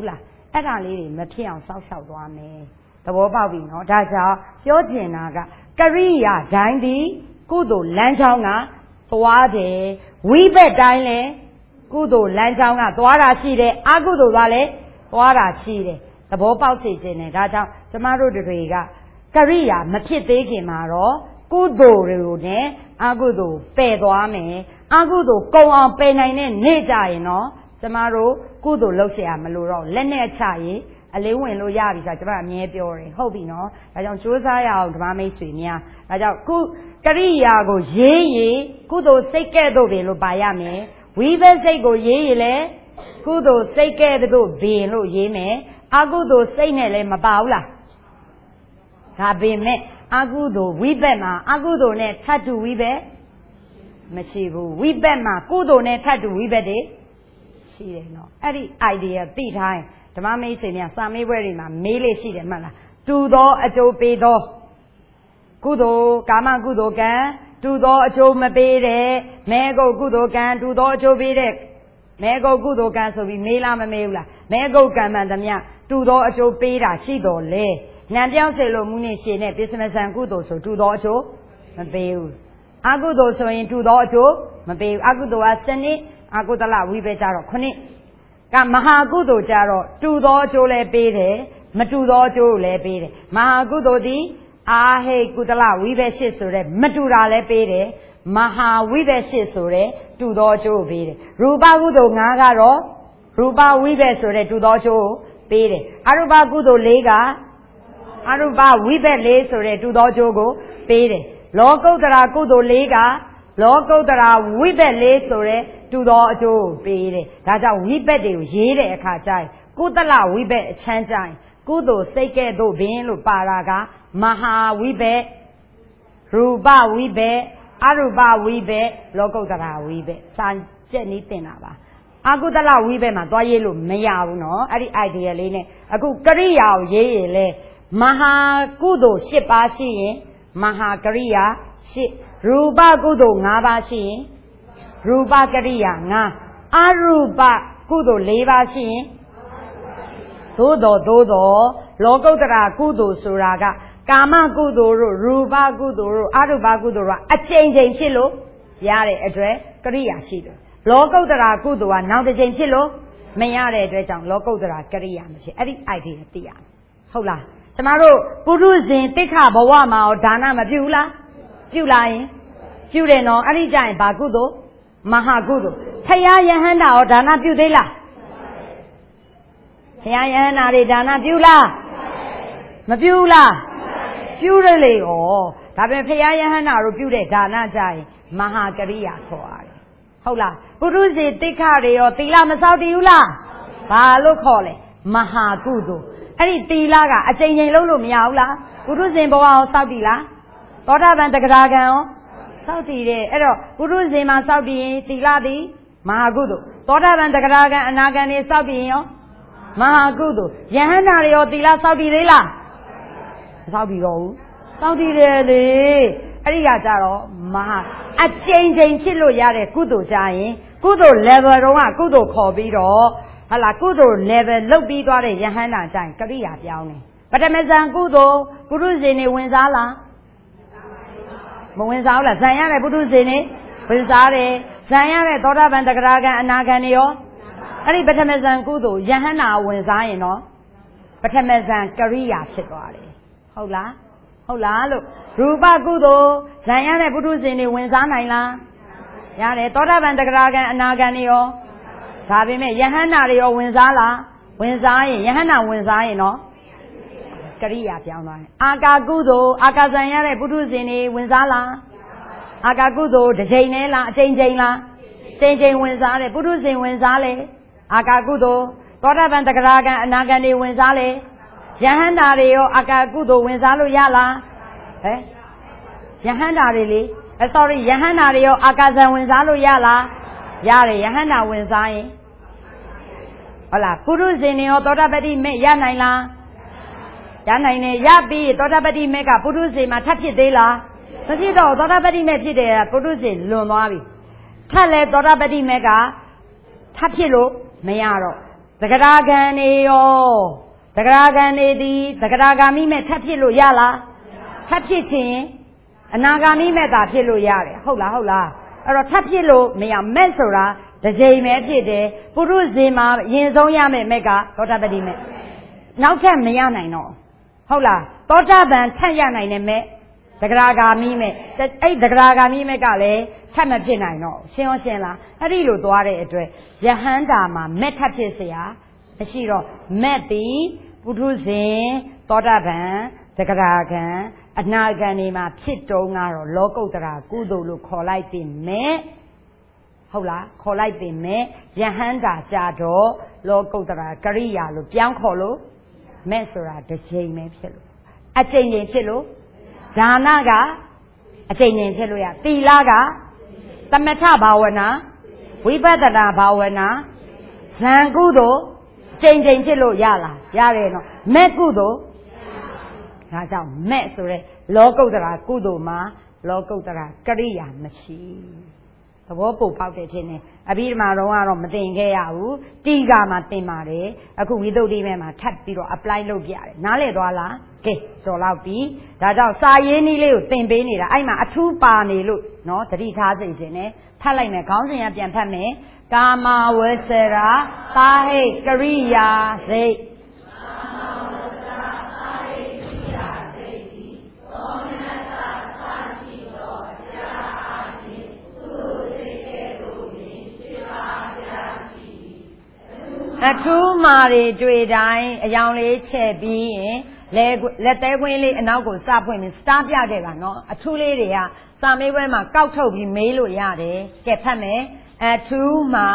အဲ့ဒါလေးတွေမဖြစ်အောင်စောင့်ရှောက်သွားမယ်သဘောပေါက်ပြီနော်ဒါကြောင့်ပြောချင်တာကကရိယာတိုင်းဒီကုသိုလ်လမ်းကြောင်းကသွားတယ်ဝိဘက်တိုင်းလဲကုသိုလ်လမ်းကြောင်းကသွားတာရှိတယ်အကုသိုလ်ကလည်းသွားတာရှိတယ်သဘောပေါက်စေခြင်းနဲ့ဒါကြောင့်ကျမတို့တွေကကရိယာမဖြစ်သေးခင်မှာတော့ကုသိုလ်တွေကိုနဲ့အကုသိုလ်ပယ်သွားမယ်အကုသိုလ်ကုံအောင်ပယ်နိုင်တဲ့နေ့ကြရင်တော့ကျမတို့ကုသိုလ်လုပ်เสียမလို့တော့လက်နဲ့ချရင်အလေးဝင်လို့ရပြီဆိုတော့ကျမအမြဲပြောတယ်ဟုတ်ပြီနော်ဒါကြောင့်စူးစမ်းရအောင်ဓမ္မမိတ်ဆွေများဒါကြောင့်ကုကရိယာကိုရေးရင်ကုသိုလ်စိတ်ကဲ့သို့ပင်လို့ပါရမယ်ဝိဘက်စိတ်ကိုရေးရင်လည်းကုသိုလ်စိတ်ကဲ့သို့ပင်လို့ရေးမယ်အကုသိုလ်စိတ်နဲ့လည်းမပါဘူးလားဒါပေမဲ့အကုသိုလ်ဝိဘက်မှာအကုသိုလ်နဲ့ထပ်တူဝိဘက်မရှိဘူးဝိဘက်မှာကုသိုလ်နဲ့ထပ်တူဝိဘက်တွေရှိတယ်နော်အဲ့ဒီ idea သိထားရင်ဓမ္မမိတ်ဆွေများစာမေးပွဲတွေမှာမေးလေးရှိတယ်မှတ်လားတူသောအကျိုးပေးသောကုသိုလ်ကာမကုသိုလ်ကံတူသောအကျိုးမပေးတဲ့မဲကုတ်ကုသိုလ်ကံတူသောအကျိုးပေးတဲ့မဲကုတ်ကုသိုလ်ကံဆိုပြီးမေးလားမမေးဘူးလားမဲကုတ်ကံမှန်သမျှတူသောအကျိုးပေးတာရှိတော်လေနံပြောင်းစေလို့မှုနဲ့ရှင်နဲ့ပိစမဆန်ကုသိုလ်ဆိုတူသောအကျိုးမပေးဘူးအကုသိုလ်ဆိုရင်တူသောအကျိုးမပေးဘူးအကုသိုလ်ကစနစ်အကုသလဝိဘက်ကြတော့ခုနှစ်ကမဟာကုသိုလ်ကြတော့တူသောအကျိုးလည်းပေးတယ်မတူသောအကျိုးလည်းပေးတယ်မဟာကုသိုလ်သည်အာဟိကုသလဝိဘက်ရှိဆိုတဲ့မတူတာလည်းပေးတယ်မဟာဝိဘက်ရှိဆိုတဲ့တူသောအကျိုးပေးတယ်ရူပကုသိုလ်၅ကတော့ရူပဝိဘက်ဆိုတဲ့တူသောအကျိုးပေးတယ်အရူပကုသိုလ်၄ကအရူပဝိဘက်၄ဆိုတဲ့တူသောအကျိုးကိုပေးတယ်လောကုတ္တရာကုသိုလ်၄ကလောကုတ္တရာဝိဘက်၄ဆိုတဲ့တူသောအကျိုးပေးတယ်ဒါကြောင့်ဝိဘက်တွေကိုရေးတဲ့အခါကျရင်ကုသလဝိဘက်အချမ်းကျရင်ကုသိုလ်စိတ်ကဲ့သို့ပင်လို့ပါတာကမဟာဝိဘက်ရူပဝိဘက်အရူပဝိဘက်လောကုတ္တရာဝိဘက်စာကျက်နည်းတင်တာပါအကုသလဝိဘက်မှာသွားရေးလို့မရဘူးနော်အဲ့ဒီ idea လေးနဲ့အခုကရိယာကိုရေးရင်လေမဟာကုသိုလ်၈ပါးရှိရင်မဟာကရိယာ၈ရူပကုသိုလ်၅ပါးရှိရင်ရူပကရိယာ၅အရူပကုသိုလ်၄ပါးရှိရင်သို့တော်သို့တော်လောကုတ္တရာကုသိုလ်ဆိုတာကကာမကုသိုလ်တို့ရူပကုသိုလ်တို့အရူပကုသိုလ်တို့ကအကျဉ်းချင်းဖြစ်လို့ရတဲ့အတွက်ကရိယာရှိတယ်လောကုတ္တရာကုသိုလ်ကနောက်တစ်ချိန်ဖြစ်လို့မရတဲ့အတွက်ကြောင့်လောကုတ္တရာကရိယာမရှိအဲ့ဒီ idea သိရမယ်ဟုတ်လားကျမတို့ပုရုဇဉ်တိခဘဝမှာရောဒါနမပြုဘူးလားပြုလာရင်ပြုတယ်နော်အဲ့ဒီကြရင်ဘာကုသိုလ်မဟာကုသိုလ်ဖယားယဟန္တာရောဒါနပြုသေးလားဖယားယဟန္တာတွေဒါနပြုလားမပြုလားပြုတယ်လေဩဒါပေမဲ့ဖယားယဟန္တာတို့ပြုတဲ့ဒါနကြရင်မဟာကရိယာခေါ်ရတယ်ဟုတ်လားပုရုဇဉ်တိခတွေရောသီလမစောင့်တည်ဘူးလားဘာလို့ခေါ်လဲမဟာကုသိုလ်အဲ့ဒီသီလကအချိန်ချင်းလုံးလို့မရဘူးလားပုရုဇဉ်ဘဝရောစောင့်တည်လားသောတာပန်တဂရကံရောစောင့်တည်တယ်အဲ့တော့ပုရုဇဉ်မှာစောင့်တည်ရင်သီလသည်မဟာကုသိုလ်သောတာပန်တဂရကံအနာကံတွေစောင့်တည်ရင်ရောမဟာကုသိုလ်ယဟန္တာတွေရောသီလစောင့်တည်သေးလားမစောင့်တည်တော့ဘူးစောင့်တည်တယ်လေအဲ့ဒီကကြတော့မဟာအချိန်ချင်းဖြစ်လို့ရတဲ့ကုသိုလ်ကြရင်ကုသိုလ် level တုန်းကကုသိုလ်ခေါ်ပြီးတော့ဟာလာကုသိုလ် level လုတ်ပြီးသွားတဲ့ယဟန္တာကြရင်ကရိယာပြောင်းတယ်ပထမဇန်ကုသိုလ်ပုရုဇဉ်တွေဝင်စားလားမဝင်စားဘူးလားဇန်ရတဲ့ပုရုဇဉ်တွေဝင်စားတယ်ဇန်ရတဲ့သောတာပန်တဂရကံအနာကံတွေရောအဲ့ဒီပထမဇန်ကုသိုလ်ယဟန္တာဝင်စားရင်တော့ပထမဇန်ကရိယာဖြစ်သွားတယ်ဟုတ်လားဟုတ်လားလို့ရူပကုသိုလ်ဇန်ရတဲ့ပုထုဇဉ်တွေဝင်စားနိုင်လားရတယ်သောတာပန်တဂရကံအနာကံတွေရောဒါပေမဲ့ယဟန္တာတွေရောဝင်စားလားဝင်စားရင်ယဟန္တာဝင်စားရင်တော့ကရိယာပြောင်းသွားတယ်အာကာကုသိုလ်အာကာဇန်ရတဲ့ပုထုဇဉ်တွေဝင်စားလားအာကာကုသိုလ်တစ်ချိန်နဲ့လားအချိန်ချိန်လားချိန်ချိန်ဝင်စားတယ်ပုထုဇဉ်ဝင်စားလေအာကာကုသိုလ်သောတာပန်တဂရကံအနာကံတွေဝင်စားလေယဟန္တာတွေရောအာကာကုသိုလ်ဝင်စားလို့ရလားဟဲ့ယဟန္တာတွေလေ sorry ယဟန္တာတွေရောအာကာဇံဝင်စားလို့ရလားရတယ်ယဟန္တာဝင်စားရင်ဟုတ်လားပုရုဇဉ်တွေရောသောတာပတိမဲ့ရနိုင်လားရနိုင်တယ်ရပြီးသောတာပတိမဲ့ကပုရုဇဉ်မှာထပ်ဖြစ်သေးလားမဖြစ်တော့သောတာပတိမဲ့ဖြစ်တယ်ပုရုဇဉ်လွန်သွားပြီထပ်လဲသောတာပတိမဲ့ကထပ်ဖြစ်လို့မရတော့သကရာဂံနေရောသကရာဂံနေသည်သကရာဂါမိမဲ့ထပ်ဖြစ်လို့ရလားထပ်ဖြစ်ခြင်းအနာဂါမိမဲ့သာဖြစ်လို့ရတယ်ဟုတ်လားဟုတ်လားအဲ့တော့ထပ်ဖြစ်လို့မရမဲ့ဆိုတာတစ်ချိန်ပဲဖြစ်တယ်ပုရုဇဉ်မှာရင်ဆုံးရမယ်မဲ့ကသောတာပတိမဲ့နောက်ထပ်မရနိုင်တော့ဟုတ်လားသောတာပန်ထပ်ရနိုင်တယ်မဲ့သကရာဂါမိမဲ့အဲ့သကရာဂါမိမဲ့ကလည်းထပ်မဖြစ်နိုင်တော့ရှင်းရောရှင်းလားအဲ့ဒီလိုသွားတဲ့အတွက်ယဟန္တာမှာမဲ့ထပ်ဖြစ်เสียမရှိတော့မဲ့တိပုထုဇဉ်သောတာပန်သကရာဂံအနာဂံနေမှာဖြစ်တုံးကတော့လောကုတ္တရာကုသိုလ်လို့ခေါ်လိုက်ပြီမဲ့ဟုတ်လားခေါ်လိုက်ပြီမဲ့ယဟန္တာကြတော့လောကုတ္တရာကရိယာလို့ပြောင်းခေါ်လို့မဲ့ဆိုတာတစ်ချိန်ပဲဖြစ်လို့အချိန်ချင်းဖြစ်လို့ဒါနကအချိန်ချင်းဖြစ်လို့ရသီလကသမထဘာဝနာဝိပဿနာဘာဝနာဇံကုသိုလ်ချိန်ချိန်ဖြစ်လို့ရလားရတယ်နော်မဲ့ကုသိုလ်ဒါကြောင့်မဲ့ဆိုရဲလောကုတ္တရာကုသိုလ်မှာလောကုတ္တရာကရိယာမရှိသဘောပုတ်ပေါက်တယ်ထင်တယ်အဘိဓမ္မာတော့ကတော့မသင်ခဲ့ရဘူးတိကမှာသင်ပါတယ်အခုဝိသုဒ္ဓိမဲမှာထပ်ပြီးတော့ apply လုပ်ပြရတယ်နားလည်သွားလားကဲတော်လောက်ပြီဒါကြောင့်စာရေးနည်းလေးကိုသင်ပေးနေတာအဲ့မှာအထူးပါနေလို့နော်သတိထားစိတ်ခြင်းနဲ့ဖတ်လိုက်မယ်ခေါင်းစဉ်ကပြန်ဖတ်မယ်ကာမဝဆရာသာဟိကရိယာစိတ်အထူးမာတွေတွေ့တိုင်းအယောင်လေးချက်ပြီးရင်လက်လက်သေးခွင်းလေးအနောက်ကိုစဖွင့်ပြီးစတားပြခဲ့ပါနော်အထူးလေးတွေကစာမေးပွဲမှာကောက်ထုတ်ပြီးမေးလို့ရတယ်ကဲဖတ်မယ်အထူးမာ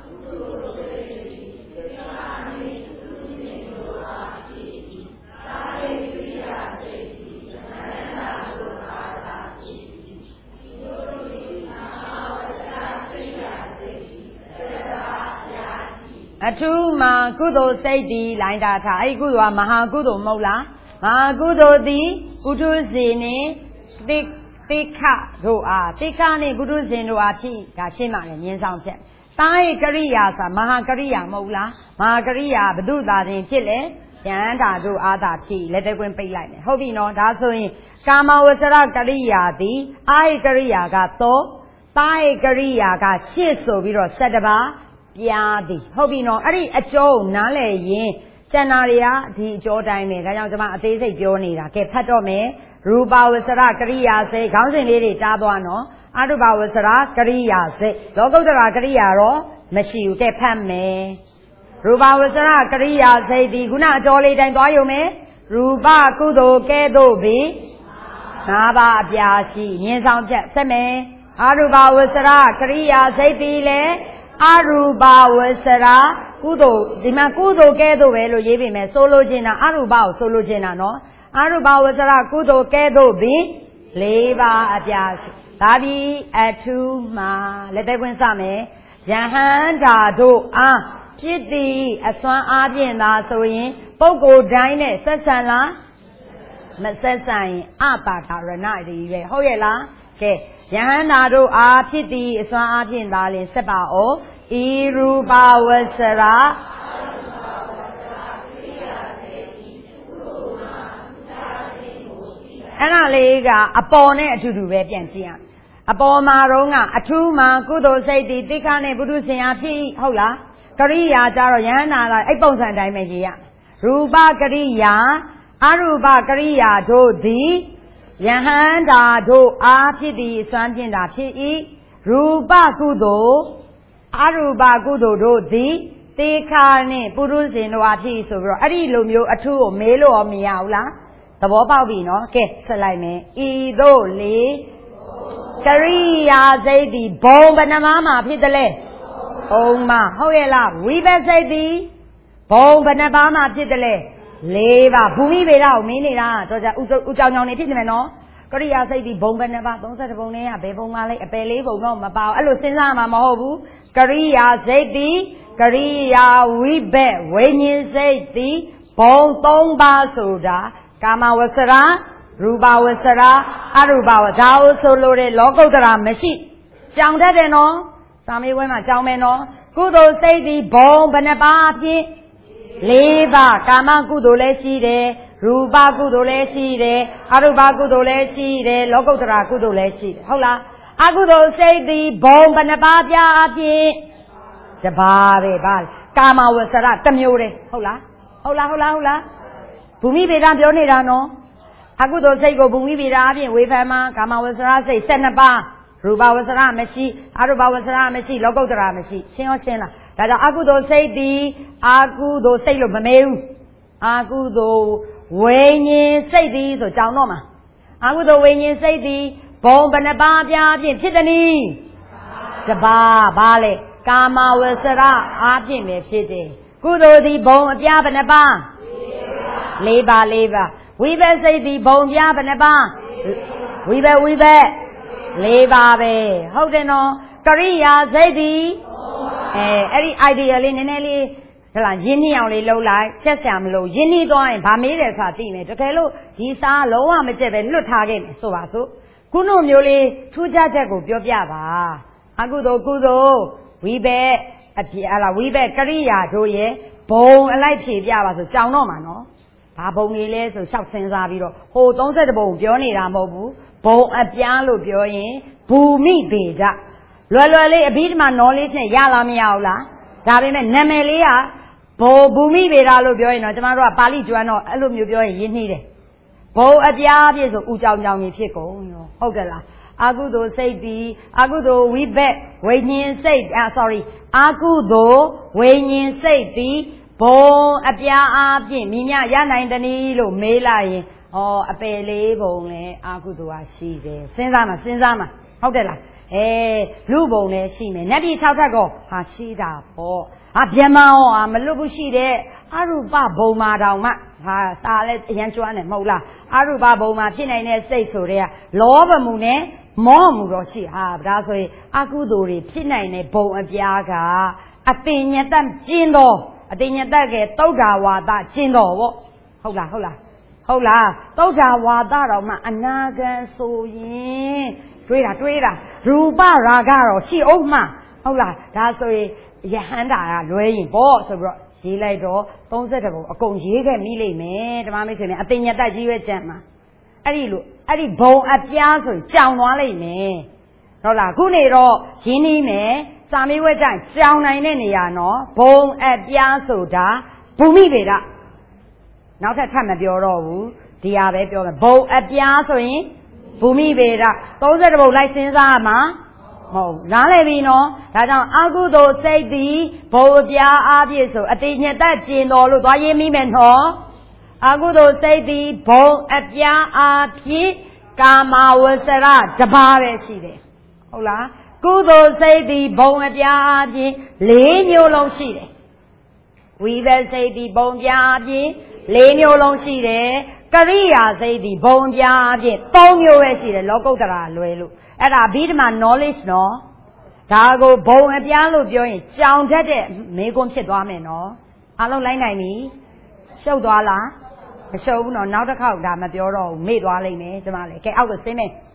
အထူးမှာကုသိုလ်စိတ်ဒီလိုင်းတာထားအဲ့ဒီကုသိုလ်ကမဟာကုသိုလ်မဟုတ်လားမဟာကုသိုလ်သည်ပုထုဇဉ်နှင့်တိတိခတို့အားတိခနှင့်ပုထုဇဉ်တို့အားဖြစ်ဒါရှင်းပါတယ်မြင်းဆောင်ချက်တားရဲ့ကရိယာဆိုမဟာကရိယာမဟုတ်လားမဟာကရိယာဘု து သာတင်ဖြစ်လေယန္တာတို့အားသာဖြစ်လက်တကွင်းပိတ်လိုက်မယ်ဟုတ်ပြီနော်ဒါဆိုရင်ကာမဝဆရကရိယာသည်အာယကရိယာကသောတားရဲ့ကရိယာကရှစ်ဆိုပြီးတော့၁၁ပါးပြားသည်ဟုတ်ပြီနော်အဲ့ဒီအကျိုးနားလည်ရင်ကျန်တာတွေကဒီအကျိုးတိုင်းပဲဒါကြောင့်ကျွန်မအသေးစိတ်ပြောနေတာကဲဖတ်တော့မယ်ရူပဝဆရကရိယာစိတ်ခေါင်းစဉ်လေးတွေတားသွားနော်အရူပဝဆရကရိယာစိတ်လောကုတ္တရာကရိယာတော့မရှိဘူးကဲဖတ်မယ်ရူပဝဆရကရိယာစိတ်ဒီခုနအကျိုးလေးတိုင်းသွားရုံပဲရူပကုသိုလ်ကဲ့သို့ပင်ငါးပါးအပြားရှိမြင်ဆောင်ချက်ဆက်မယ်အရူပဝဆရကရိယာစိတ်ဒီလေအရူပဝဆရာကုသိုလ်ဒီမှာကုသိုလ်ကဲသို့ပဲလို့ရေးပေမဲ့ဆိုလိုချင်တာအရူပကိုဆိုလိုချင်တာနော်အရူပဝဆရာကုသိုလ်ကဲသို့ပြီးလေးပါးအပြားရှိဒါပြီးအထူးမှာလက်သေးခွင်းစမယ်ယဟန္တာတို့အားဖြစ်သည်အစွမ်းအားဖြင့်သာဆိုရင်ပုဂ္ဂိုလ်တိုင်းနဲ့ဆက်ဆံလားမဆက်ဆံရင်အပါဒရဏတွေပဲဟုတ်ရဲ့လားကဲယဟန္တာတို့အားဖြစ်သည်အစွမ်းအားဖြင့်သာလင်ဆက်ပါအောင်ဤရူပဝဆရာအဲ့ဒါလေးကအပေါ်နဲ့အတူတူပဲပြန်ကြည့်ရအပေါ်မှာတော့ကအထူးမှာကုသိုလ်စိတ်တည်တိခနဲ့ပုထုဇဉ်အားဖြစ်ဟုတ်လားကရိယာကြတော့ယဟန္တာကအဲ့ပုံစံတိုင်းပဲရေးရရူပကရိယာအရူပကရိယာတို့သည်ယဟန္တာတို့အားဖြစ်သည်အစွမ်းဖြင့်သာဖြစ်၏ရူပကုသိုလ်အရူပကုသိုလ်တို့သည်တေခါနှင့်ပုရုဇဉ်တို့အားဖြစ်ဆိုပြီးတော့အဲ့ဒီလိုမျိုးအထူးကိုမေးလို့ရောမရဘူးလားသဘောပေါက်ပြီနော်ကဲဆက်လိုက်မယ်ဤတို့လေကရိယာစိတ်သည်ဘုံဘဏ္ဍမမှာဖြစ်တယ်လေဘုံမှာဟုတ်ရဲ့လားဝိပဿစိတ်သည်ဘုံဘဏ္ဍပါမှာဖြစ်တယ်လေလေးပါဘူမိဗေဒကိုမင်းနေတာတော့ကြဥကြောင်ကြောင်နေဖြစ်နေမယ်နော်ကရိယာစိတ်ဒီဘုံဘယ်နှပါသုံးဆယ်ဘုံနဲ့ကဘယ်ဘုံမှလဲအပယ်လေးဘုံတော့မပါဘူးအဲ့လိုစဉ်းစားမှာမဟုတ်ဘူးကရိယာစိတ်ဒီကရိယာဝိဘက်ဝိညာဉ်စိတ်ဒီဘုံသုံးပါဆိုတာကာမဝဆရာရူပဝဆရာအရူပဝဒါဟုဆိုလို့တဲ့လောကုတ္တရာမရှိကြောင်တတ်တယ်နော်စာမေးပွဲမှာကြောင်မယ်နော်ကုသိုလ်စိတ်ဒီဘုံဘယ်နှပါးဖြင့်လေးပါးကာမကုသိုလ်လည်းရှိတယ်ရူပကုသိုလ်လည်းရှိတယ်အရူပကုသိုလ်လည်းရှိတယ်လောကုတ္တရာကုသိုလ်လည်းရှိတယ်ဟုတ်လားအကုသိုလ်စိတ်ဒီဘုံဘယ်နှပါးပြအဖြင့်တပါးပဲဗါကာမဝဆရတစ်မျိုးတည်းဟုတ်လားဟုတ်လားဟုတ်လားဟုတ်လားဘူမိဗေဒပြောနေတာနော်အကုသိုလ်စိတ်ကိုဘူမိဗေဒအပြင်ဝေဖန်မှာကာမဝဆရစိတ်၁၂ပါးရူပဝဆရမရှိအရူပဝဆရမရှိလောကုတ္တရာမရှိရှင်းရောရှင်းလားဒါကြောင့်အကုသိုလ်စိတ်ဒီအကုသိုလ်စိတ်လို့မမေးဘူးအကုသိုလ်ဝိညာဉ်စိတ်ဒီဆိုကြောင်တော့မှာအကုသိုလ်ဝိညာဉ်စိတ်ဒီဘုံဘယ်နှပါးပြအပြင်ဖြစ်သည်နီတပါးဘာလဲကာမဝဆရအားဖြင့်ပဲဖြစ်တယ်ကုသိုလ်ဒီဘုံအပြားဘယ်နှပါးလေးပါးလေးပါးဝိဘက်စိတ်ဒီဘုံပြားဘယ်နှပါးဝိဘက်ဝိဘက်လေးပါပဲဟုတ်တယ်နော်ကရိယာစိတ်ဒီအဲအဲ့ဒီ idea လေးနည်းနည်းလေးဟလာရင်းနှီးအောင်လေးလှုပ်လိုက်ချက်ဆံမလို့ရင်းနှီးသွားရင်ဗာမေးတယ်ဆိုတာသိမယ်တကယ်လို့ဒီစားလုံးဝမကျက်ပဲလွတ်ထားခဲ့မယ်ဆိုပါစို့ခုနမျိုးလေးထူးခြားချက်ကိုပြောပြပါအကုသိုလ်ကုသိုလ်ဝိဘက်အပြဟလာဝိဘက်ကရိယာတို့ရဲ့ဘုံအလိုက်ဖြေပြပါဆိုကြောင်တော့မှာနော်ဘာဘုံကြီးလဲဆိုရှောက်စဉ်းစားပြီးတော့ဟိုသုံးဆယ့်ဘုံပြောနေတာမဟုတ်ဘူးဘုံအပြားလို့ပြောရင်ဘူမိဗေဒလွယ်လွယ်လေးအဘိဓမ္မာ knowledge နဲ့ရလားမရဘူးလားဒါပေမဲ့နာမည်လေးကဘုံဘူမိဗေဒလို့ပြောရင်တော့ကျမတို့ကပါဠိကျွမ်းတော့အဲ့လိုမျိုးပြောရင်ရင်းနှီးတယ်ဘုံအပြားပြည့်ဆိုဥကြောင်ကြောင်ကြီးဖြစ်ကုန်ရောဟုတ်ကဲ့လားအကုသိုလ်စိတ်ဒီအကုသိုလ်ဝိဘက်ဝိညာဉ်စိတ်အာ sorry အကုသိုလ်ဝိညာဉ်စိတ်ဒီဘုံအပြားအားဖြင့်မိမြရနိုင်သည်နည်းလို့မေးလိုက်ရင်ဩအပယ်လေးဘုံလဲအကုသိုလ်ဟာရှိတယ်စဉ်းစားမှာစဉ်းစားမှာဟုတ်တယ်လားအဲလူဘုံလည်းရှိမယ်နတ်ပြည်၆ထပ်ကောဟာရှိတာပေါ့ဟာဗျမရောဟာမလွတ်ဘူးရှိတယ်အရူပဘုံမာတောင်မှဟာစာလဲအရန်ကျွမ်းတယ်မဟုတ်လားအရူပဘုံမာဖြစ်နိုင်တဲ့စိတ်ဆိုတဲ့ကလောဘမှုနဲ့မောဟမှုတော့ရှိဟာဒါဆိုရင်အကုသိုလ်တွေဖြစ်နိုင်တဲ့ဘုံအပြားကအတင်ညတကျင်းတော်အတင်ညတကဲတုတ်တာဝါဒကျင်းတော်ပေါ့ဟုတ်လားဟုတ်လားဟုတ်လားတုတ်တာဝါဒတော်မှအနာဂံဆိုရင်တွေးတာတွေးတာရူပရာဂတော့ရှိအောင်မှဟုတ်လားဒါဆိုရင်ယဟန္တာကလွဲရင်ပေါ့ဆိုပြီးတော့ရေးလိုက်တော့သုံးဆယ့်ဘုံအကုန်ရေးခဲ့မိလိမ့်မယ်ဓမ္မမိတ်ဆွေများအတင်ညတကြီးပဲကြံမှာအဲ့ဒီလိုအဲ့ဒီဘုံအပြားဆိုရင်ကြောင်သွားလိမ့်မယ်ဟုတ်လားခုနေတော့ရင်းနှီးမယ်စာမေးပွဲကျရင်ကြောင်နိုင်တဲ့နေရာနော်ဘုံအပြားဆိုတာဘူမိဗေဒနောက်ထပ်ထပ်မပြောတော့ဘူးဒီဟာပဲပြောမယ်ဘုံအပြားဆိုရင်ဘူမိဗေဒသုံးဆယ့်ဘုံလိုက်စဉ်းစားရမှာမဟုတ်နားလည်ပြီနော်ဒါကြောင့်အကုသိုလ်စိတ်သည်ဘုံအပြားအားဖြင့်ဆိုအတိညတကျင်တော်လို့သွားရင်းမိမယ်နော်အကုသိုလ်စိတ်သည်ဘုံအပြားအားဖြင့်ကာမဝဆရတပါးပဲရှိတယ်ဟုတ်လားကုသိုလ်စိတ်သည်ဘုံအပြားအားဖြင့်လေးမျိုးလုံးရှိတယ်ဝိဘက်စိတ်သည်ဘုံပြားအားဖြင့်လေးမျိုးလုံးရှိတယ်ကရိယာစိတ်သည်ဘုံပြားအားဖြင့်သုံးမျိုးပဲရှိတယ်လောကုတ္တရာလွယ်လို့အဲ့ဒါအဘိဓမ္မာ knowledge နော်ဒါကိုဘုံအပြားလို့ပြောရင်ကြောင်တတ်တဲ့မေကွန်းဖြစ်သွားမယ်နော်အားလုံးလိုက်နိုင်ပြီရှုပ်သွားလားမရှုပ်ဘူးနော်နောက်တစ်ခေါက်ဒါမပြောတော့ဘူးမေ့သွားလိမ့်မယ်ကျမလည်းကဲအောက်ကဆင်းမယ်